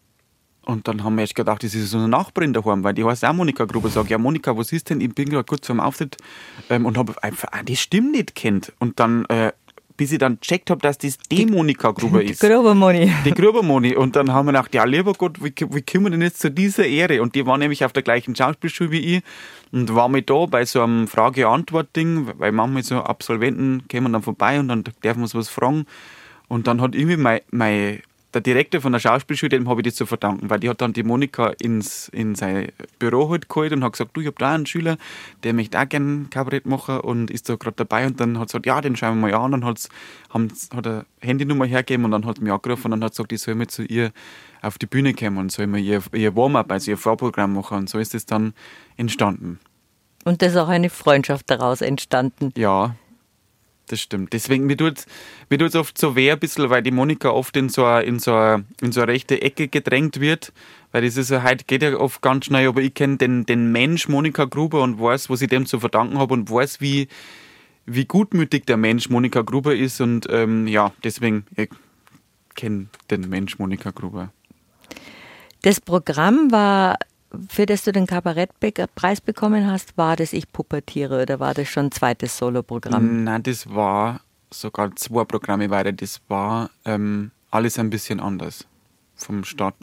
Und dann haben wir erst gedacht, das ist so eine Nachbarin daheim, weil die heißt auch Monika Gruber. Sag, ja, Monika, was ist denn? Ich bin gerade kurz vor dem Auftritt und habe einfach die Stimme nicht kennt. Und dann, bis ich dann gecheckt habe, dass das die Monika Gruber ist. Die Gruber-Moni. Die Gruber-Moni. Und dann haben wir gedacht, ja, lieber Gott, wie kommen wir denn jetzt zu dieser Ehre? Und die war nämlich auf der gleichen Schauspielschule wie ich und war mit da bei so einem Frage-Antwort-Ding, weil manchmal so Absolventen kommen dann vorbei und dann dürfen wir uns was fragen. Und dann hat irgendwie der Direktor von der Schauspielschule, dem habe ich das zu verdanken, weil die hat dann die Monika in sein Büro halt geholt und hat gesagt, du, ich habe da einen Schüler, der möchte auch gerne Kabarett machen und ist da gerade dabei und dann hat sie gesagt, ja, den schauen wir mal an und hat eine Handynummer hergegeben und dann hat sie mich angerufen und dann hat sie gesagt, ich soll mal zu ihr auf die Bühne kommen und soll mal ihr Warm-up, also ihr Vorprogramm machen und so ist es dann entstanden. Und da ist auch eine Freundschaft daraus entstanden. Ja. Das stimmt. Deswegen, mir tut's oft so weh ein bisschen, weil die Monika oft in so eine rechte Ecke gedrängt wird. Weil das ist ja heute, geht ja oft ganz schnell, aber ich kenne den Mensch Monika Gruber und weiß, was ich dem zu verdanken habe und weiß, wie gutmütig der Mensch Monika Gruber ist. Und deswegen, ich kenne den Mensch Monika Gruber. Das Programm war, für das du den Kabarettpreis bekommen hast, war das Ich pubertiere oder war das schon ein zweites Soloprogramm? Nein, das war sogar 2 Programme weiter. Das war alles ein bisschen anders. Vom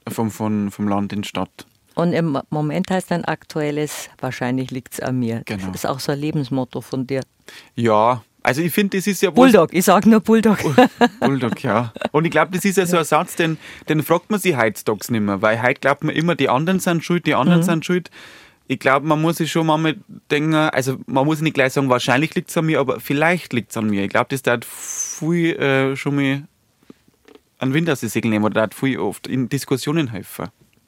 Land in Stadt. Und im Moment heißt dein aktuelles, wahrscheinlich liegt's an mir. Genau. Das ist auch so ein Lebensmotto von dir. Ja, also ich finde, das ist ja... Bulldog, ich sage nur Bulldog. Bulldog, ja. Und ich glaube, das ist ja so ein Satz, den fragt man sich heutzutage nicht mehr, weil heute glaubt man immer, die anderen sind schuld, sind schuld. Ich glaube, man muss sich schon mal denken, also man muss nicht gleich sagen, wahrscheinlich liegt es an mir, aber vielleicht liegt es an mir. Ich glaube, das darf viel schon mal einen Wind aus den Segeln nehmen oder darf viel oft in Diskussionen helfen.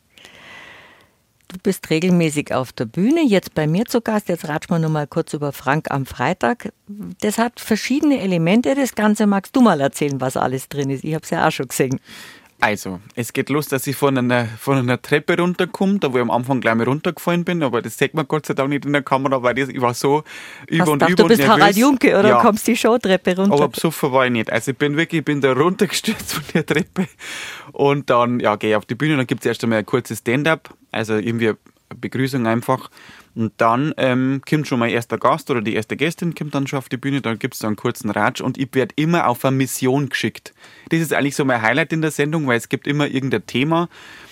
Du bist regelmäßig auf der Bühne, jetzt bei mir zu Gast. Jetzt ratschen wir noch mal kurz über Frank am Freitag. Das hat verschiedene Elemente. Das Ganze magst du mal erzählen, was alles drin ist. Ich habe es ja auch schon gesehen. Also, es geht los, dass ich von einer Treppe runterkomme, da wo ich am Anfang gleich mal runtergefallen bin, aber das sieht man Gott sei Dank nicht in der Kamera, weil ich war so über und über. Du bist Harald Junke oder kommst die Showtreppe runter? Aber besoffen war ich nicht. Also ich bin da runtergestürzt von der Treppe und dann gehe ich auf die Bühne und dann gibt es erst einmal ein kurzes Stand-up, also irgendwie eine Begrüßung einfach. Und dann kommt schon mein erster Gast oder die erste Gästin kommt dann schon auf die Bühne, dann gibt es da einen kurzen Ratsch und ich werde immer auf eine Mission geschickt. Das ist eigentlich so mein Highlight in der Sendung, weil es gibt immer irgendein Thema.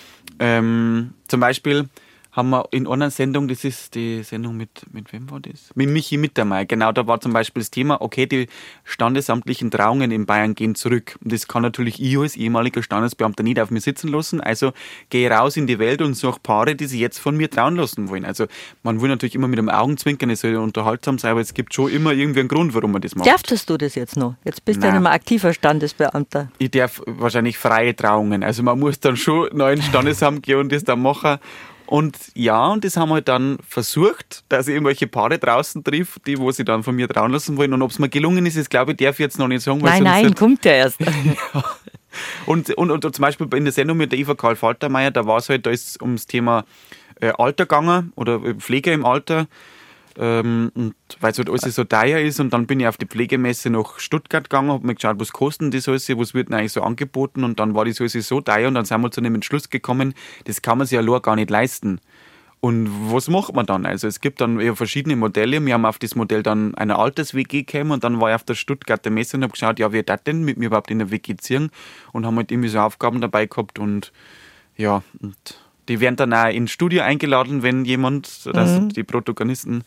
Zum Beispiel haben wir in einer Sendung, das ist die Sendung mit wem war das? Mit Michi Mittermeier. Genau, da war zum Beispiel das Thema, okay, die standesamtlichen Trauungen in Bayern gehen zurück. Und das kann natürlich ich als ehemaliger Standesbeamter nicht auf mir sitzen lassen. Also gehe raus in die Welt und suche Paare, die sich jetzt von mir trauen lassen wollen. Also man will natürlich immer mit einem Augenzwinkern, es soll unterhaltsam sein, aber es gibt schon immer irgendwie einen Grund, warum man das macht. Darfst du das jetzt noch? Jetzt bist du ja nicht mehr aktiver Standesbeamter. Ich darf wahrscheinlich freie Trauungen. Also man muss dann schon neu ins Standesamt gehen und das dann machen. Und ja, und das haben wir dann versucht, dass ich irgendwelche Paare draußen triff, die wo sie dann von mir trauen lassen wollen. Und ob es mir gelungen ist, glaube ich, darf ich jetzt noch nicht sagen. Nein, kommt ja erst. Ja. Und zum Beispiel in der Sendung mit der Eva Karl Faltermeier, da war es halt, da ist ums Thema Alter gegangen oder Pflege im Alter. Und weil es halt alles so teuer ist und dann bin ich auf die Pflegemesse nach Stuttgart gegangen, habe mir geschaut, was kosten das alles, was wird denn eigentlich so angeboten und dann war das alles so teuer und dann sind wir zu einem Entschluss gekommen, das kann man sich allein gar nicht leisten. Und was macht man dann? Also es gibt dann eher verschiedene Modelle, wir haben auf das Modell dann eine Alters-WG gekommen und dann war ich auf der Stuttgarter Messe und habe geschaut, ja, wer das denn mit mir überhaupt in der WG ziehen und haben halt irgendwie so Aufgaben dabei gehabt und ja, und die werden dann auch ins Studio eingeladen, wenn jemand, die Protagonisten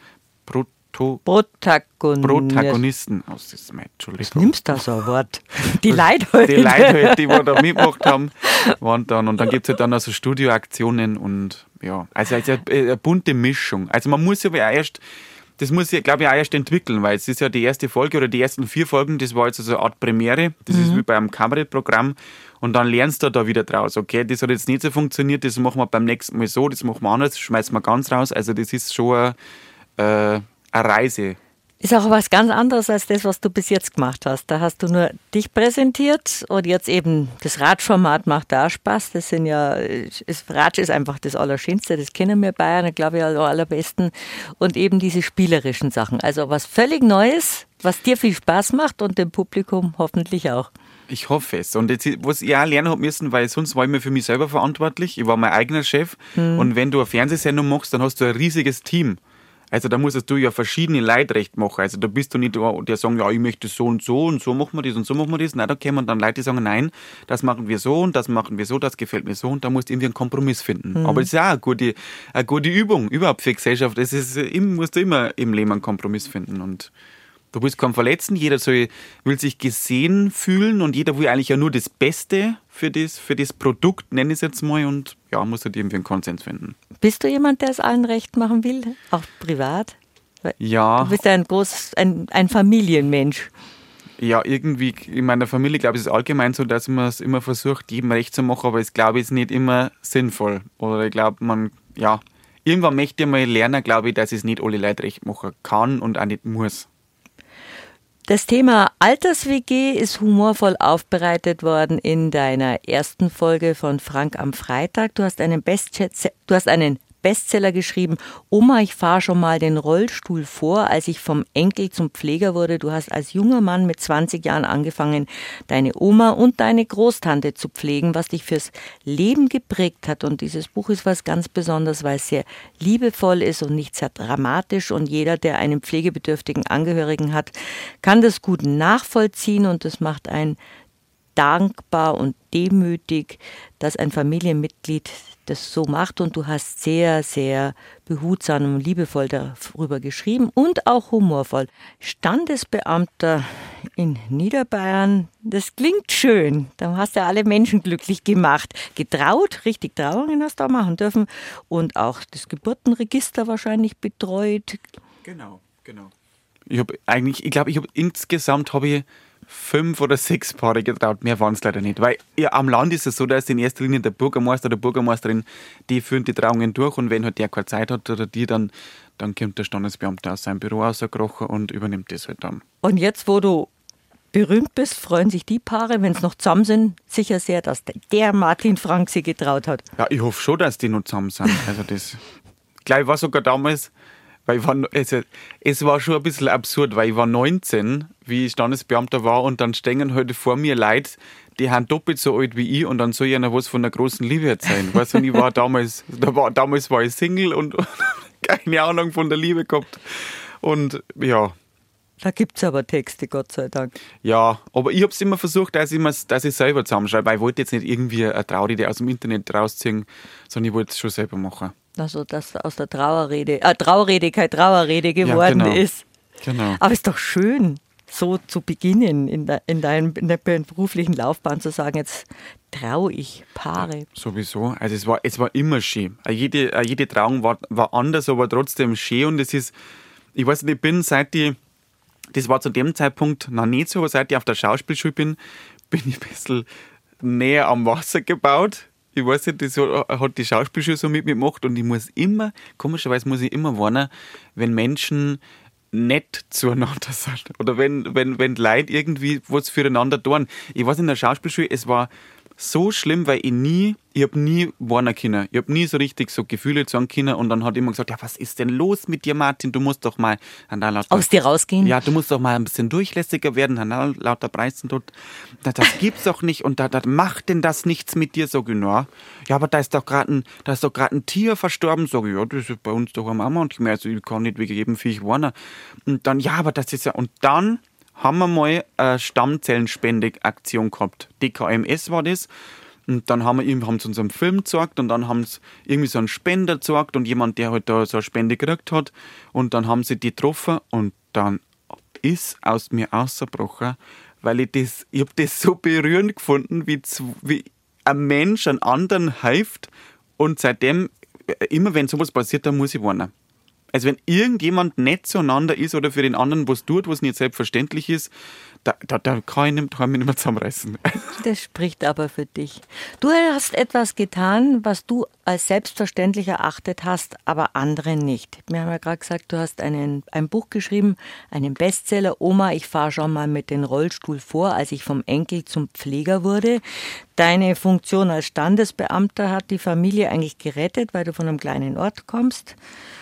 aus diesem Entschuldigung. Was nimmst du da so ein Wort? Die Leute halt. Die Leute halt, die da mitgemacht haben, waren dann. Und dann gibt es halt dann also Studioaktionen und ja, also eine bunte Mischung. Also man muss aber auch erst das muss ich, glaube ich, auch erst entwickeln, weil es ist ja die erste Folge oder die ersten 4 Folgen, das war jetzt so eine Art Premiere. Das ist wie bei einem Kabarettprogramm. Und dann lernst du da wieder draus. Okay, das hat jetzt nicht so funktioniert, das machen wir beim nächsten Mal so, das machen wir anders, das schmeißen wir ganz raus. Also das ist schon eine Reise. Ist auch was ganz anderes als das, was du bis jetzt gemacht hast. Da hast du nur dich präsentiert und jetzt eben das Ratschformat macht da Spaß. Ratsch ist einfach das Allerschönste, das kennen wir Bayern, glaube ich, am allerbesten. Und eben diese spielerischen Sachen. Also was völlig Neues, was dir viel Spaß macht und dem Publikum hoffentlich auch. Ich hoffe es. Und jetzt, was ich auch lernen habe müssen, weil sonst war ich mir für mich selber verantwortlich. Ich war mein eigener Chef. Und wenn du eine Fernsehsendung machst, dann hast du ein riesiges Team. Also da musstest du ja verschiedene Leute recht machen. Also da bist du nicht, der sagen, ja, ich möchte so und so machen wir das und so machen wir das. Nein, da kommen dann Leute, die sagen, nein, das machen wir so und das machen wir so, das gefällt mir so. Und da musst du irgendwie einen Kompromiss finden. Aber das ist auch eine gute Übung überhaupt für die Gesellschaft. Musst du immer im Leben einen Kompromiss finden. Und du willst keinen verletzen, jeder will sich gesehen fühlen und jeder will eigentlich ja nur das Beste für das Produkt, nenne ich es jetzt mal, und ja, muss halt irgendwie einen Konsens finden. Bist du jemand, der es allen recht machen will, auch privat? Ja. Du bist ein Familienmensch. Ja, irgendwie in meiner Familie, glaube ich, ist es allgemein so, dass man es immer versucht, jedem recht zu machen, aber ich glaube, es ist nicht immer sinnvoll. Oder ich glaube, irgendwann möchte ich mal lernen, glaube ich, dass es nicht alle Leute recht machen kann und auch nicht muss. Das Thema Alters-WG ist humorvoll aufbereitet worden in deiner ersten Folge von Frank am Freitag. Du hast einen Bestseller geschrieben, Oma, ich fahre schon mal den Rollstuhl vor, als ich vom Enkel zum Pfleger wurde. Du hast als junger Mann mit 20 Jahren angefangen, deine Oma und deine Großtante zu pflegen, was dich fürs Leben geprägt hat. Und dieses Buch ist was ganz Besonderes, weil es sehr liebevoll ist und nicht sehr dramatisch. Und jeder, der einen pflegebedürftigen Angehörigen hat, kann das gut nachvollziehen. Und das macht einen dankbar und demütig, dass ein Familienmitglied das so macht, und du hast sehr, sehr behutsam und liebevoll darüber geschrieben und auch humorvoll. Standesbeamter in Niederbayern, das klingt schön. Da hast du alle Menschen glücklich gemacht. Getraut, richtig Trauungen hast du auch machen dürfen und auch das Geburtenregister wahrscheinlich betreut. Genau. Insgesamt habe ich 5 oder 6 Paare getraut, mehr waren es leider nicht. Weil am Land ist es so, dass in erster Linie der Bürgermeister oder Bürgermeisterin, die führen die Trauungen durch, und wenn halt der keine Zeit hat oder die, dann kommt der Standesbeamte aus seinem Büro rausgekrochen und übernimmt das halt dann. Und jetzt, wo du berühmt bist, freuen sich die Paare, wenn es noch zusammen sind, sicher sehr, dass der Martin Frank sie getraut hat. Ja, ich hoffe schon, dass die noch zusammen sind. Also das, gleich war sogar damals, weil es war schon ein bisschen absurd, weil ich war 19, wie ich Standesbeamter war, und dann stehen heute vor mir Leute, die haben doppelt so alt wie ich, und dann soll ich ihnen was von der großen Liebe erzählen. Weißt du, ich war damals war ich Single und keine Ahnung von der Liebe gehabt. Und ja. Da gibt es aber Texte, Gott sei Dank. Ja, aber ich habe es immer versucht, dass ich selber zusammenschreibe, weil ich wollte jetzt nicht irgendwie eine Traurede aus dem Internet rausziehen, sondern ich wollte es schon selber machen. Also, dass aus der Trauerrede keine Trauerrede geworden ist. Genau. Aber es ist doch schön, so zu beginnen in der beruflichen Laufbahn, zu sagen, jetzt traue ich Paare. Ja, sowieso. Also es war immer schön. Jede Trauung war anders, aber trotzdem schön. Und es ist, ich weiß nicht, das war zu dem Zeitpunkt noch nicht so, aber seit ich auf der Schauspielschule bin ich ein bisschen näher am Wasser gebaut. Ich weiß nicht, das hat die Schauspielschule so mit mir gemacht, und komischerweise muss ich immer warnen, wenn Menschen nett zueinander sind oder wenn Leute irgendwie was füreinander tun. Ich weiß, in der Schauspielschule, es war so schlimm, weil ich habe nie warnen können. Ich habe nie so richtig so Gefühle sagen können, und dann hat jemand gesagt, ja, was ist denn los mit dir, Martin? Du musst doch mal aus dir rausgehen. Ja, du musst doch mal ein bisschen durchlässiger werden, lauter Preisen dort. Das gibt's doch nicht, und da macht denn das nichts mit dir? So genau. Ja, aber da ist doch gerade ein Tier verstorben. Sag ich, ja, das ist bei uns doch am Mama, und ich meine, also ich kann nicht wegen jedem Viech warnen. Und dann, ja, aber das ist ja, und dann haben wir mal eine Stammzellenspende-Aktion gehabt. DKMS war das. Und dann haben sie uns einen Film gezeigt, und dann haben sie irgendwie so einen Spender gezeigt und jemand, der halt da so eine Spende gekriegt hat. Und dann haben sie die getroffen, und dann ist aus mir ausgebrochen, weil ich habe das so berührend gefunden, wie ein Mensch einen anderen hilft, und seitdem, immer wenn sowas passiert, dann muss ich warnen. Also wenn irgendjemand nicht zueinander ist oder für den anderen was tut, was nicht selbstverständlich ist, da kann ich mich nicht mehr zusammenreißen. Das spricht aber für dich. Du hast etwas getan, was du als selbstverständlich erachtet hast, aber andere nicht. Wir haben ja gerade gesagt, du hast ein Buch geschrieben, einen Bestseller, Oma, ich fahre schon mal mit dem Rollstuhl vor, als ich vom Enkel zum Pfleger wurde. Deine Funktion als Standesbeamter hat die Familie eigentlich gerettet, weil du von einem kleinen Ort kommst.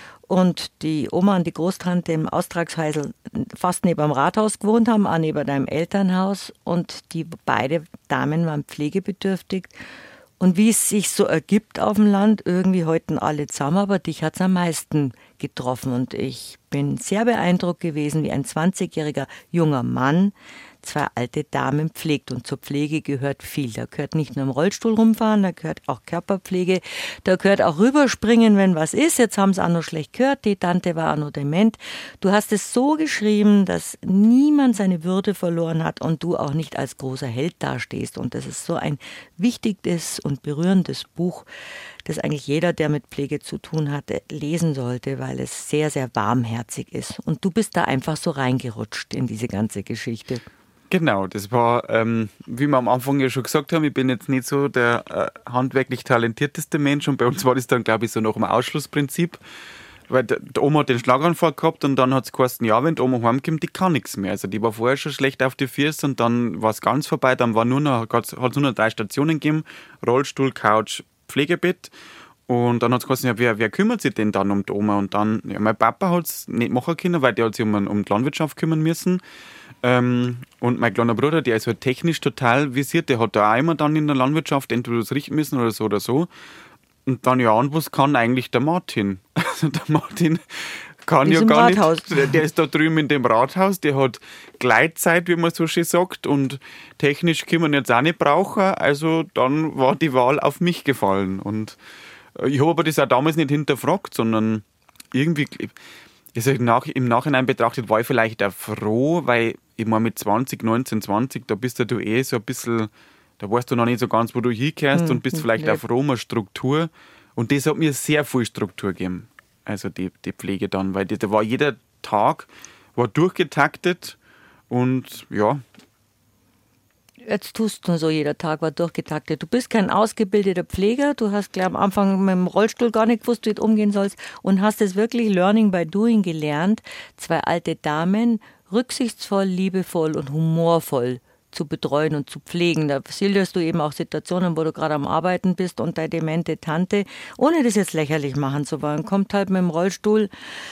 Und die Oma und die Großtante im Austragshäusl fast neben dem Rathaus gewohnt haben, auch neben deinem Elternhaus. Und die beide Damen waren pflegebedürftig. Und wie es sich so ergibt auf dem Land, irgendwie halten alle zusammen, aber dich hat es am meisten getroffen. Und ich bin sehr beeindruckt gewesen, wie ein 20-jähriger junger Mann 2 alte Damen pflegt. Und zur Pflege gehört viel. Da gehört nicht nur im Rollstuhl rumfahren, da gehört auch Körperpflege, da gehört auch rüberspringen, wenn was ist. Jetzt haben sie auch noch schlecht gehört, die Tante war auch noch dement. Du hast es so geschrieben, dass niemand seine Würde verloren hat und du auch nicht als großer Held dastehst. Und das ist so ein wichtiges und berührendes Buch, das eigentlich jeder, der mit Pflege zu tun hatte, lesen sollte, weil es sehr, sehr warmherzig ist. Und du bist da einfach so reingerutscht in diese ganze Geschichte. Genau, das war, wie wir am Anfang ja schon gesagt haben, ich bin jetzt nicht so der handwerklich talentierteste Mensch und bei uns war das dann, glaube ich, so nach dem Ausschlussprinzip, weil die Oma hat den Schlaganfall gehabt und dann hat es geheißen, ja, wenn die Oma heimkommt, die kann nichts mehr. Also die war vorher schon schlecht auf die Füße und dann war es ganz vorbei, dann hat es nur noch 3 Stationen gegeben, Rollstuhl, Couch, Pflegebett. Und dann hat es geheißen, ja, wer kümmert sich denn dann um die Oma? Und dann, ja, mein Papa hat es nicht machen können, weil der hat sich um die Landwirtschaft kümmern müssen. Und mein kleiner Bruder, der ist halt technisch total visiert, der hat da auch immer dann in der Landwirtschaft entweder das richten müssen oder so oder so. Und dann, ja, und was kann eigentlich der Martin? Also der Martin kann ja gar Rathaus. nicht. Der ist da drüben in dem Rathaus, der hat Gleitzeit, wie man so schön sagt, und technisch können wir jetzt auch nicht brauchen. Also dann war die Wahl auf mich gefallen. Und ich habe aber das auch damals nicht hinterfragt, sondern irgendwie, also im Nachhinein betrachtet, war ich vielleicht auch froh, weil ich meine mit 19, 20, da bist du eh so ein bisschen, da weißt du noch nicht so ganz, wo du hingehörst und bist vielleicht auch froh um eine Struktur. Und das hat mir sehr viel Struktur gegeben, also die Pflege dann, weil da war jeder Tag war durchgetaktet und ja. Jetzt tust du so, jeder Tag war durchgetaktet. Du bist kein ausgebildeter Pfleger, du hast gleich am Anfang mit dem Rollstuhl gar nicht gewusst, wie du umgehen sollst und hast es wirklich Learning by Doing gelernt, 2 alte Damen rücksichtsvoll, liebevoll und humorvoll zu betreuen und zu pflegen. Da schilderst du eben auch Situationen, wo du gerade am Arbeiten bist und deine demente Tante, ohne das jetzt lächerlich machen zu wollen, kommt halt mit dem Rollstuhl,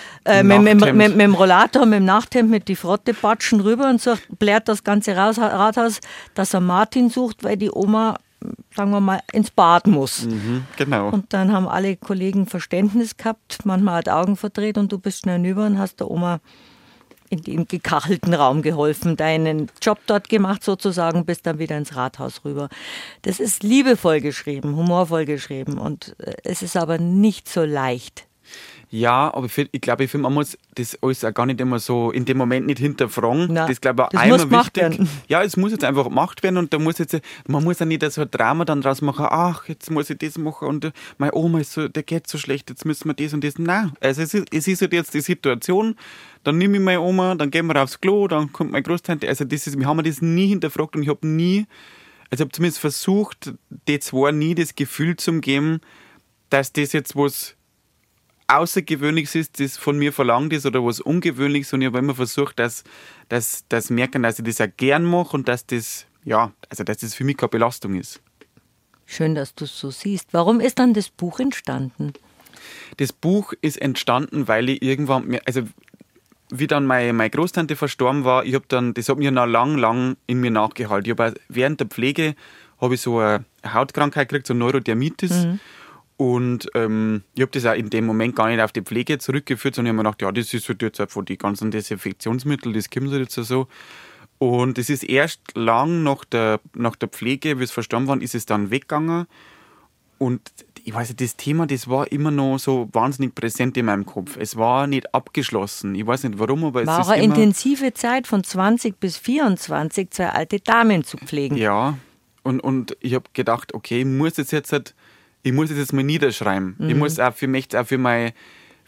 mit dem Rollator, mit dem Nachthemd, mit die Frotte batschen rüber und sagt, blärt das ganze Rathaus, dass er Martin sucht, weil die Oma, sagen wir mal, ins Bad muss. Genau. Und dann haben alle Kollegen Verständnis gehabt, manchmal hat Augen verdreht und du bist schnell hinüber und hast der Oma in dem gekachelten Raum geholfen, deinen Job dort gemacht sozusagen, bist dann wieder ins Rathaus rüber. Das ist liebevoll geschrieben, humorvoll geschrieben und es ist aber nicht so leicht. Ja, aber ich glaube, man muss das alles auch gar nicht immer so in dem Moment nicht hinterfragen. Na, das glaube ich auch muss einmal gemacht wichtig. werden. Ja, es muss jetzt einfach gemacht werden und man muss ja nicht so ein Drama dann draus machen, ach, jetzt muss ich das machen und meine Oma ist so, der geht so schlecht, jetzt müssen wir das und das. Nein, also es ist halt jetzt die Situation, dann nehme ich meine Oma, dann gehen wir aufs Klo, dann kommt meine Großtante, also wir haben das nie hinterfragt und ich habe zumindest versucht, die 2 nie das Gefühl zu geben, dass das jetzt was Außergewöhnliches ist, das von mir verlangt ist oder was Ungewöhnliches und ich habe immer versucht, dass merken, dass ich das auch gern mache und dass das für mich keine Belastung ist. Schön, dass du es so siehst. Warum ist dann das Buch entstanden? Das Buch ist entstanden, weil ich irgendwann, also wie dann meine Großtante verstorben war, das hat mir noch lang in mir nachgehalten. Ich habe während der Pflege habe ich so eine Hautkrankheit gekriegt, so Neurodermitis. Und ich habe das auch in dem Moment gar nicht auf die Pflege zurückgeführt, sondern ich habe mir gedacht, ja, das ist halt jetzt einfach die ganzen Desinfektionsmittel, das kommt halt jetzt so. Und es ist erst lang nach der Pflege, wie es verstorben war, ist es dann weggegangen. Und ich weiß nicht, das Thema, das war immer noch so wahnsinnig präsent in meinem Kopf. Es war nicht abgeschlossen. Ich weiß nicht warum, aber es ist war eine intensive Zeit von 20 bis 24, 2 alte Damen zu pflegen. Ja, und ich habe gedacht, okay, ich muss es jetzt mal niederschreiben. Ich muss auch für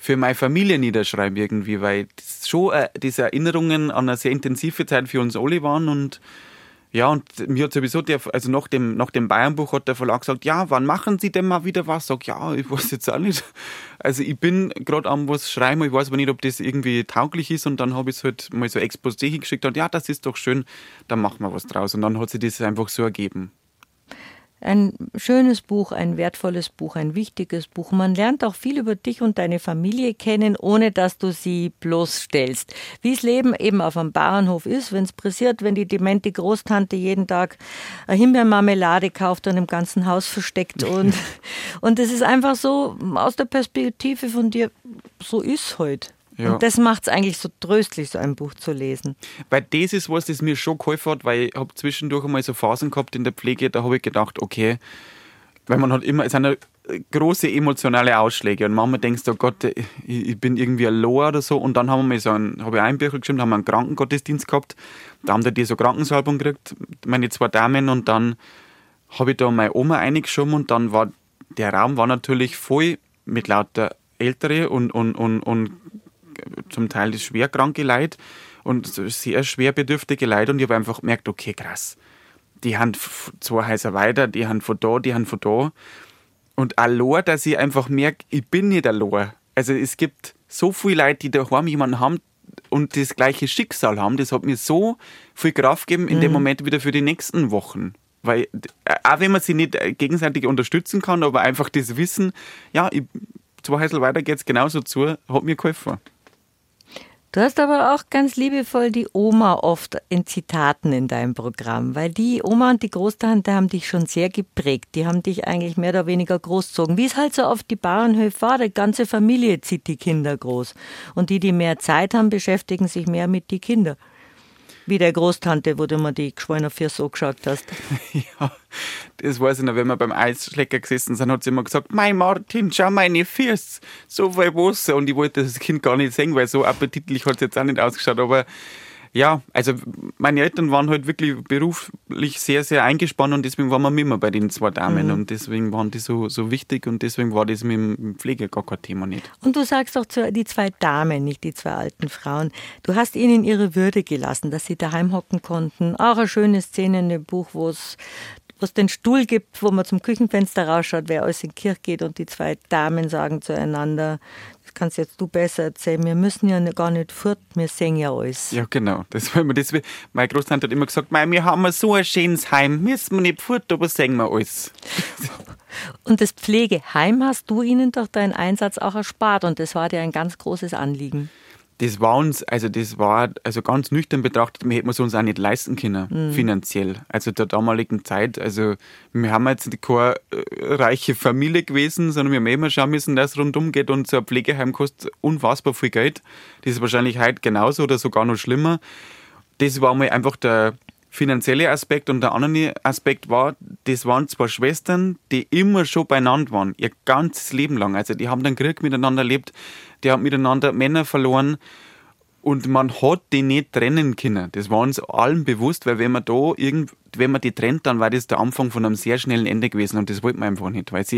für meine Familie niederschreiben irgendwie, weil das schon diese Erinnerungen an eine sehr intensive Zeit für uns alle waren und ja, und mir hat sowieso, also nach dem Bayernbuch hat der Verlag gesagt, ja, wann machen Sie denn mal wieder was? Sag, ja, ich weiß jetzt auch nicht. Also ich bin gerade am was schreiben, ich weiß aber nicht, ob das irgendwie tauglich ist und dann habe ich es halt mal so Exposé hingeschickt und ja, das ist doch schön, dann machen wir was draus und dann hat sich das einfach so ergeben. Ein schönes Buch, ein wertvolles Buch, ein wichtiges Buch. Man lernt auch viel über dich und deine Familie kennen, ohne dass du sie bloßstellst. Wie das Leben eben auf einem Bauernhof ist, wenn es pressiert, wenn die demente Großtante jeden Tag eine Himbeermarmelade kauft und im ganzen Haus versteckt. Und es ist einfach so aus der Perspektive von dir, so ist heute. Ja. Und das macht es eigentlich so tröstlich, so ein Buch zu lesen. Weil das ist was, das mir schon geholfen hat, weil ich habe zwischendurch einmal so Phasen gehabt in der Pflege, da habe ich gedacht, okay, weil man hat immer, es sind ja große emotionale Ausschläge und manchmal denkst du, oh Gott, ich bin irgendwie ein Lohr oder so und dann haben wir habe ich ein Büchlein geschrieben, da haben wir einen Krankengottesdienst gehabt, da haben die so Krankensalbung gekriegt, meine 2 Damen und dann habe ich da meine Oma eingeschoben und dann war der Raum war natürlich voll mit lauter Ältere und zum Teil schwer kranke Leute und sehr schwer bedürftige Leute und ich habe einfach gemerkt, okay, krass, die haben 2 Häuser weiter, die haben von da und allein, dass ich einfach merke, ich bin nicht allein. Also es gibt so viele Leute, die daheim jemanden haben und das gleiche Schicksal haben, das hat mir so viel Kraft gegeben in dem Moment wieder für die nächsten Wochen. Weil, auch wenn man sie nicht gegenseitig unterstützen kann, aber einfach das Wissen, ja, 2 Häuser weiter geht es genauso zu, hat mir geholfen. Du hast aber auch ganz liebevoll die Oma oft in Zitaten in deinem Programm, weil die Oma und die Großtante haben dich schon sehr geprägt. Die haben dich eigentlich mehr oder weniger großgezogen. Wie es halt so oft die Bauernhöfe war, die ganze Familie zieht die Kinder groß. Und die mehr Zeit haben, beschäftigen sich mehr mit den Kindern. Wie der Großtante, wo du mal die Geschweiner für so geschaut hast. Ja, das weiß ich noch, wenn wir beim Eisschlecker gesessen sind, hat sie immer gesagt, mein Martin, schau meine Füße, so viel Wasser. Und ich wollte das Kind gar nicht sehen, weil so appetitlich hat es jetzt auch nicht ausgeschaut. Aber ja, also meine Eltern waren halt wirklich beruflich sehr, sehr eingespannt und deswegen waren wir immer bei den 2 Damen und deswegen waren die so wichtig und deswegen war das mit dem Pflege gar kein Thema nicht. Und du sagst doch die 2 Damen, nicht die 2 alten Frauen, du hast ihnen ihre Würde gelassen, dass sie daheim hocken konnten. Auch eine schöne Szene in dem Buch, wo es den Stuhl gibt, wo man zum Küchenfenster rausschaut, wer alles in die Kirche geht und die 2 Damen sagen zueinander, das kannst jetzt du besser erzählen, wir müssen ja gar nicht fort, wir sehen ja alles. Ja genau, meine Großtante hat immer gesagt, wir haben so ein schönes Heim, müssen wir nicht fort, aber sehen wir alles. Und das Pflegeheim hast du ihnen durch deinen Einsatz auch erspart und das war dir ein ganz großes Anliegen. Das war ganz nüchtern betrachtet, wir hätten es uns auch nicht leisten können, finanziell. Also der damaligen Zeit, also wir haben jetzt keine reiche Familie gewesen, sondern wir haben immer schauen müssen, dass es rundum geht und so ein Pflegeheim kostet unfassbar viel Geld. Das ist wahrscheinlich heute genauso oder sogar noch schlimmer. Das war mal einfach der finanzielle Aspekt und der andere Aspekt war, das waren 2 Schwestern, die immer schon beieinander waren, ihr ganzes Leben lang. Also die haben den Krieg miteinander erlebt, die haben miteinander Männer verloren und man hat die nicht trennen können. Das war uns allen bewusst, weil wenn man die trennt, dann war das der Anfang von einem sehr schnellen Ende gewesen und das wollten wir einfach nicht, weil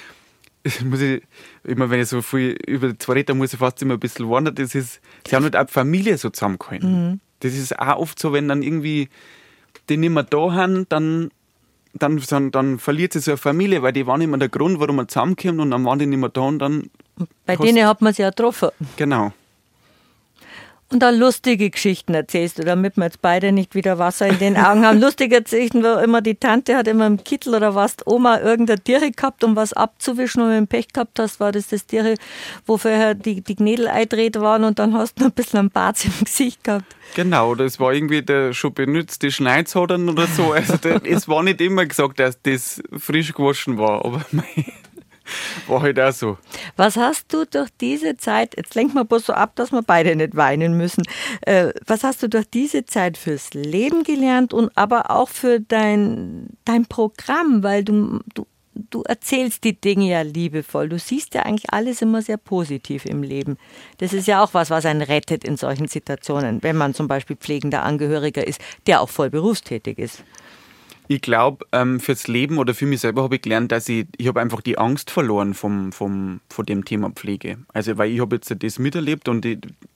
immer wenn ich so viel über die 2 rede, muss ich fast immer ein bisschen warnen, sie haben halt auch die Familie so zusammengehalten. Das ist auch oft so, wenn dann irgendwie die nicht mehr da haben, dann verliert sie so eine Familie, weil die waren immer der Grund, warum man zusammenkommt und dann waren die nicht mehr da und dann... Bei denen hat man sie ja getroffen. Genau. Und dann lustige Geschichten erzählst du, damit wir jetzt beide nicht wieder Wasser in den Augen haben. Lustige Geschichten, wo immer die Tante hat immer im Kittel oder was, Oma irgendein Tiere gehabt, um was abzuwischen und wenn du Pech gehabt hast, war das Tiere, wo vorher die Gnädel eingedreht waren und dann hast du noch ein bisschen einen Bart im Gesicht gehabt. Genau, das war irgendwie der schon benutzte Schneidshadern oder so. Also es war nicht immer gesagt, dass das frisch gewaschen war, aber war halt auch so. Was hast du durch diese Zeit, jetzt lenken wir bloß so ab, dass wir beide nicht weinen müssen, was hast du durch diese Zeit fürs Leben gelernt und aber auch für dein Programm, weil du erzählst die Dinge ja liebevoll. Du siehst ja eigentlich alles immer sehr positiv im Leben. Das ist ja auch was einen rettet in solchen Situationen, wenn man zum Beispiel pflegender Angehöriger ist, der auch voll berufstätig ist. Ich glaube, fürs Leben oder für mich selber habe ich gelernt, dass ich habe einfach die Angst verloren von dem Thema Pflege. Also, weil ich habe jetzt das miterlebt und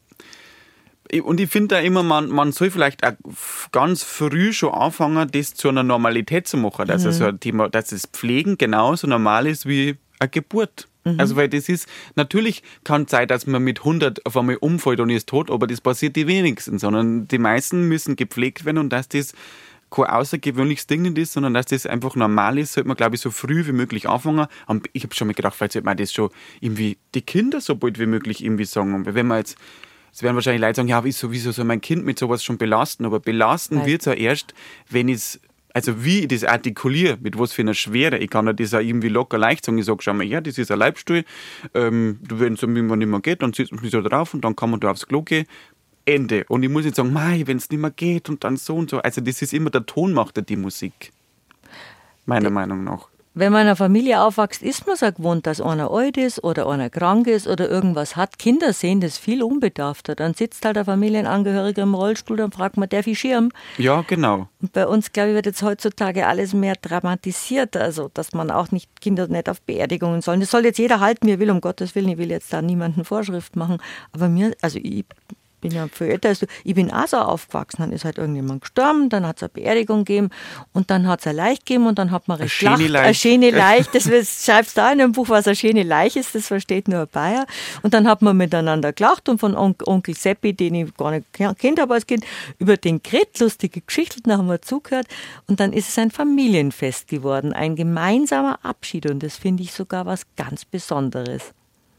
ich finde da immer, man soll vielleicht auch ganz früh schon anfangen, das zu einer Normalität zu machen. Dass so ein Thema, dass das Pflegen genauso normal ist wie eine Geburt. Also, weil das ist, natürlich kann es sein, dass man mit 100 auf einmal umfällt und ist tot, aber das passiert die wenigsten, sondern die meisten müssen gepflegt werden und dass das kein außergewöhnliches Ding nicht ist, sondern dass das einfach normal ist, sollte man, glaube ich, so früh wie möglich anfangen. Und ich habe schon mal gedacht, vielleicht sollte man das schon irgendwie die Kinder so bald wie möglich irgendwie sagen. Und wenn man jetzt, es werden wahrscheinlich Leute sagen, ja, wieso soll mein Kind mit sowas schon belasten? Aber belasten wird es ja erst, wenn es, also wie ich das artikuliere, mit was für einer Schwere. Ich kann ja das auch irgendwie locker leicht sagen. Ich sage, schau mal her, das ist ein Leibstuhl. Wenn es mir nicht mehr geht, dann sitzt man sich da drauf und dann kann man da aufs Klo gehen. Ende. Und ich muss nicht sagen, wenn es nicht mehr geht und dann so und so. Also das ist immer der Ton, macht die Musik. Meiner Meinung nach. Wenn man in einer Familie aufwächst, ist man so gewohnt, dass einer alt ist oder einer krank ist oder irgendwas hat. Kinder sehen das viel unbedarfter. Dann sitzt halt der Familienangehörige im Rollstuhl, dann fragt man, darf ich schirmen? Ja, genau. Und bei uns, glaube ich, wird jetzt heutzutage alles mehr dramatisiert. Also, dass man auch nicht Kinder nicht auf Beerdigungen sollen. Das soll jetzt jeder halten, wie er will, um Gottes Willen. Ich will jetzt da niemanden Vorschrift machen. Aber ich bin ja viel älter als du. Ich bin auch so aufgewachsen. Dann ist halt irgendjemand gestorben, dann hat es eine Beerdigung gegeben und dann hat es eine Leiche gegeben und dann hat man recht gelacht. Eine schöne Leiche. Das schreibst du auch in einem Buch, was eine schöne Leiche ist, das versteht nur ein Bayer. Und dann hat man miteinander gelacht und von Onkel Seppi, den ich gar nicht kennt habe als Kind, über den geredet, lustige Geschichten, haben wir zugehört. Und dann ist es ein Familienfest geworden, ein gemeinsamer Abschied und das finde ich sogar was ganz Besonderes.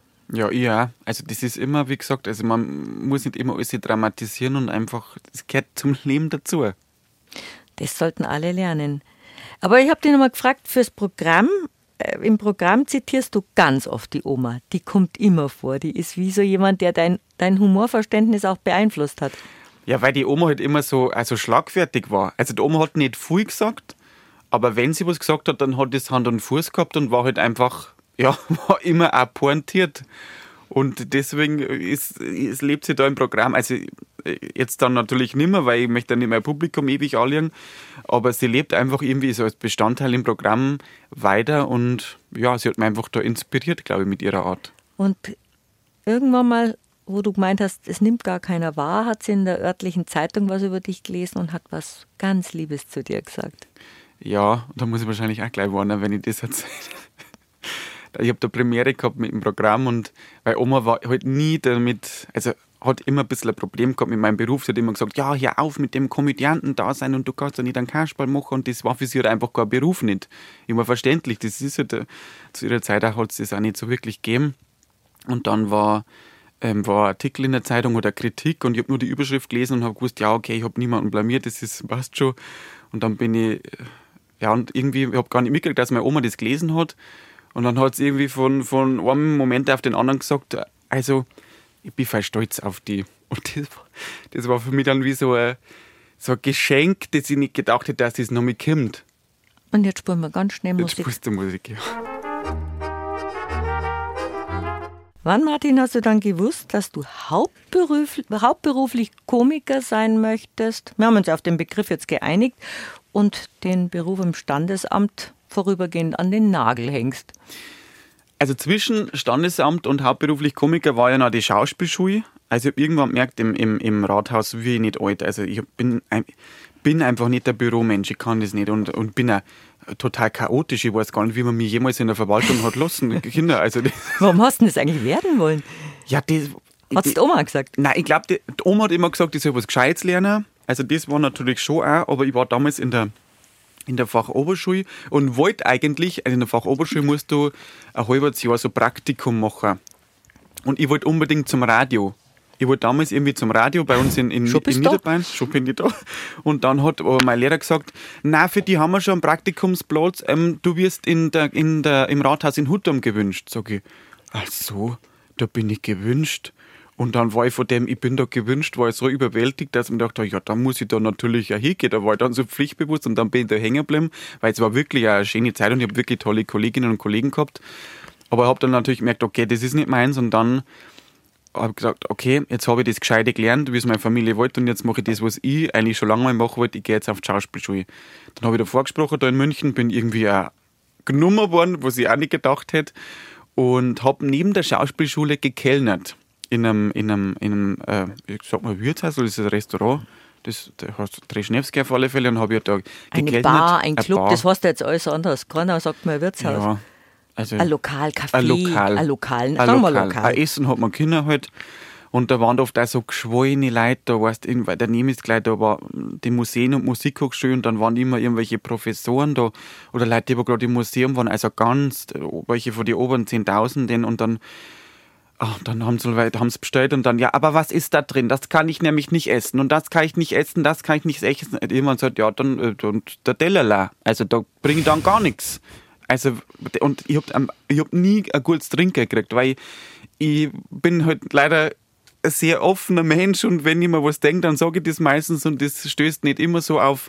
Ja, also das ist immer, wie gesagt, also man muss nicht immer alles dramatisieren und einfach, das gehört zum Leben dazu. Das sollten alle lernen. Aber ich habe dich nochmal gefragt, fürs Programm, im Programm zitierst du ganz oft die Oma. Die kommt immer vor, die ist wie so jemand, der dein Humorverständnis auch beeinflusst hat. Ja, weil die Oma halt immer so schlagfertig war. Also die Oma hat nicht viel gesagt, aber wenn sie was gesagt hat, dann hat das Hand und Fuß gehabt und war halt einfach... Ja, war immer auch pointiert. Und deswegen lebt sie da im Programm. Also jetzt dann natürlich nicht mehr, weil ich möchte nicht mein Publikum ewig anlegen. Aber sie lebt einfach irgendwie so als Bestandteil im Programm weiter. Und ja, sie hat mich einfach da inspiriert, glaube ich, mit ihrer Art. Und irgendwann mal, wo du gemeint hast, es nimmt gar keiner wahr, hat sie in der örtlichen Zeitung was über dich gelesen und hat was ganz Liebes zu dir gesagt. Ja, da muss ich wahrscheinlich auch gleich warnen, wenn ich das erzähle. Ich habe da Premiere gehabt mit dem Programm und weil Oma war halt nie damit, also hat immer ein bisschen ein Problem gehabt mit meinem Beruf. Sie hat immer gesagt, ja, hör auf mit dem Komödianten da sein und du kannst ja nicht einen Kasperl machen und das war für sie halt einfach kein Beruf nicht. Immer verständlich, das ist halt, zu ihrer Zeit hat es das auch nicht so wirklich gegeben. Und dann war ein Artikel in der Zeitung oder Kritik und ich habe nur die Überschrift gelesen und habe gewusst, ja, okay, ich habe niemanden blamiert, passt schon. Und dann bin ich, und irgendwie, ich habe gar nicht mitgekriegt, dass meine Oma das gelesen hat. Und dann hat sie irgendwie von einem Moment auf den anderen gesagt, also ich bin voll stolz auf die. Und das war für mich dann wie so ein Geschenk, das ich nicht gedacht hätte, dass das noch mitkommt. Und jetzt spielen wir ganz schnell Musik. Jetzt spielst du Musik, ja. Wann, Martin, hast du dann gewusst, dass du hauptberuflich Komiker sein möchtest? Wir haben uns auf den Begriff jetzt geeinigt und den Beruf im Standesamt vorübergehend an den Nagel hängst. Also zwischen Standesamt und hauptberuflich Komiker war ja noch die Schauspielschule. Also ich habe irgendwann gemerkt, im Rathaus wie ich nicht alt. Also ich bin einfach nicht der Büromensch, ich kann das nicht und bin auch total chaotisch. Ich weiß gar nicht, wie man mich jemals in der Verwaltung hat lassen. Kinder, also warum hast du das eigentlich werden wollen? Ja, hat es die Oma gesagt? Nein, ich glaube, die Oma hat immer gesagt, ich soll was Gescheites lernen. Also das war natürlich schon auch, aber ich war damals in der Fachoberschule und wollte eigentlich, also in der Fachoberschule musst du ein halbes Jahr so Praktikum machen. Und ich wollte unbedingt zum Radio. Ich wollte damals irgendwie zum Radio bei uns in Niederbayern. Schon bin ich da. Und dann hat aber mein Lehrer gesagt, na, für die haben wir schon einen Praktikumsplatz, du wirst im Rathaus in Hutturm gewünscht. Sag ich, ach so, da bin ich gewünscht. Und dann war ich von dem, ich bin da gewünscht, war ich so überwältigt, dass ich mir dachte, ja, da muss ich da natürlich auch hingehen. Da war ich dann so pflichtbewusst und dann bin ich da hängen geblieben, weil es war wirklich eine schöne Zeit und ich habe wirklich tolle Kolleginnen und Kollegen gehabt. Aber ich habe dann natürlich gemerkt, okay, das ist nicht meins und dann habe gesagt, okay, jetzt habe ich das Gescheite gelernt, wie es meine Familie wollte und jetzt mache ich das, was ich eigentlich schon lange mal machen wollte, ich gehe jetzt auf die Schauspielschule. Dann habe ich da vorgesprochen, da in München, bin irgendwie auch genommen worden, was ich auch nicht gedacht hätte und habe neben der Schauspielschule gekellnert in einem ich sag mal Wirtshaus, oder ist das ein Restaurant, das heißt Treschnewski auf alle Fälle, und habe ich da gekellnert. Eine Bar, ein Club, Bar. das heißt jetzt alles anders. Keiner sagt mal Wirtshaus. Ja, also Ein Lokal, Café, ein Lokal. Sagen wir Lokal. Ein Essen hat man können halt. Und da waren oft auch so geschwollene Leute, da weißt du, weil daneben ist gleich, da war die Museen und Musikhochschule und dann waren immer irgendwelche Professoren da oder Leute, die aber gerade im Museum waren, also ganz, welche von den oberen 10.000 und dann haben sie bestellt und dann, ja, aber was ist da drin? Das kann ich nämlich nicht essen und das kann ich nicht essen, das kann ich nicht essen. Und irgendwann sagt, ja, dann und der Tellerla, also da bringe ich dann gar nichts. Also, und ich hab nie ein gutes Trinken gekriegt, weil ich bin halt leider ein sehr offener Mensch und wenn ich mir was denke, dann sage ich das meistens und das stößt nicht immer so auf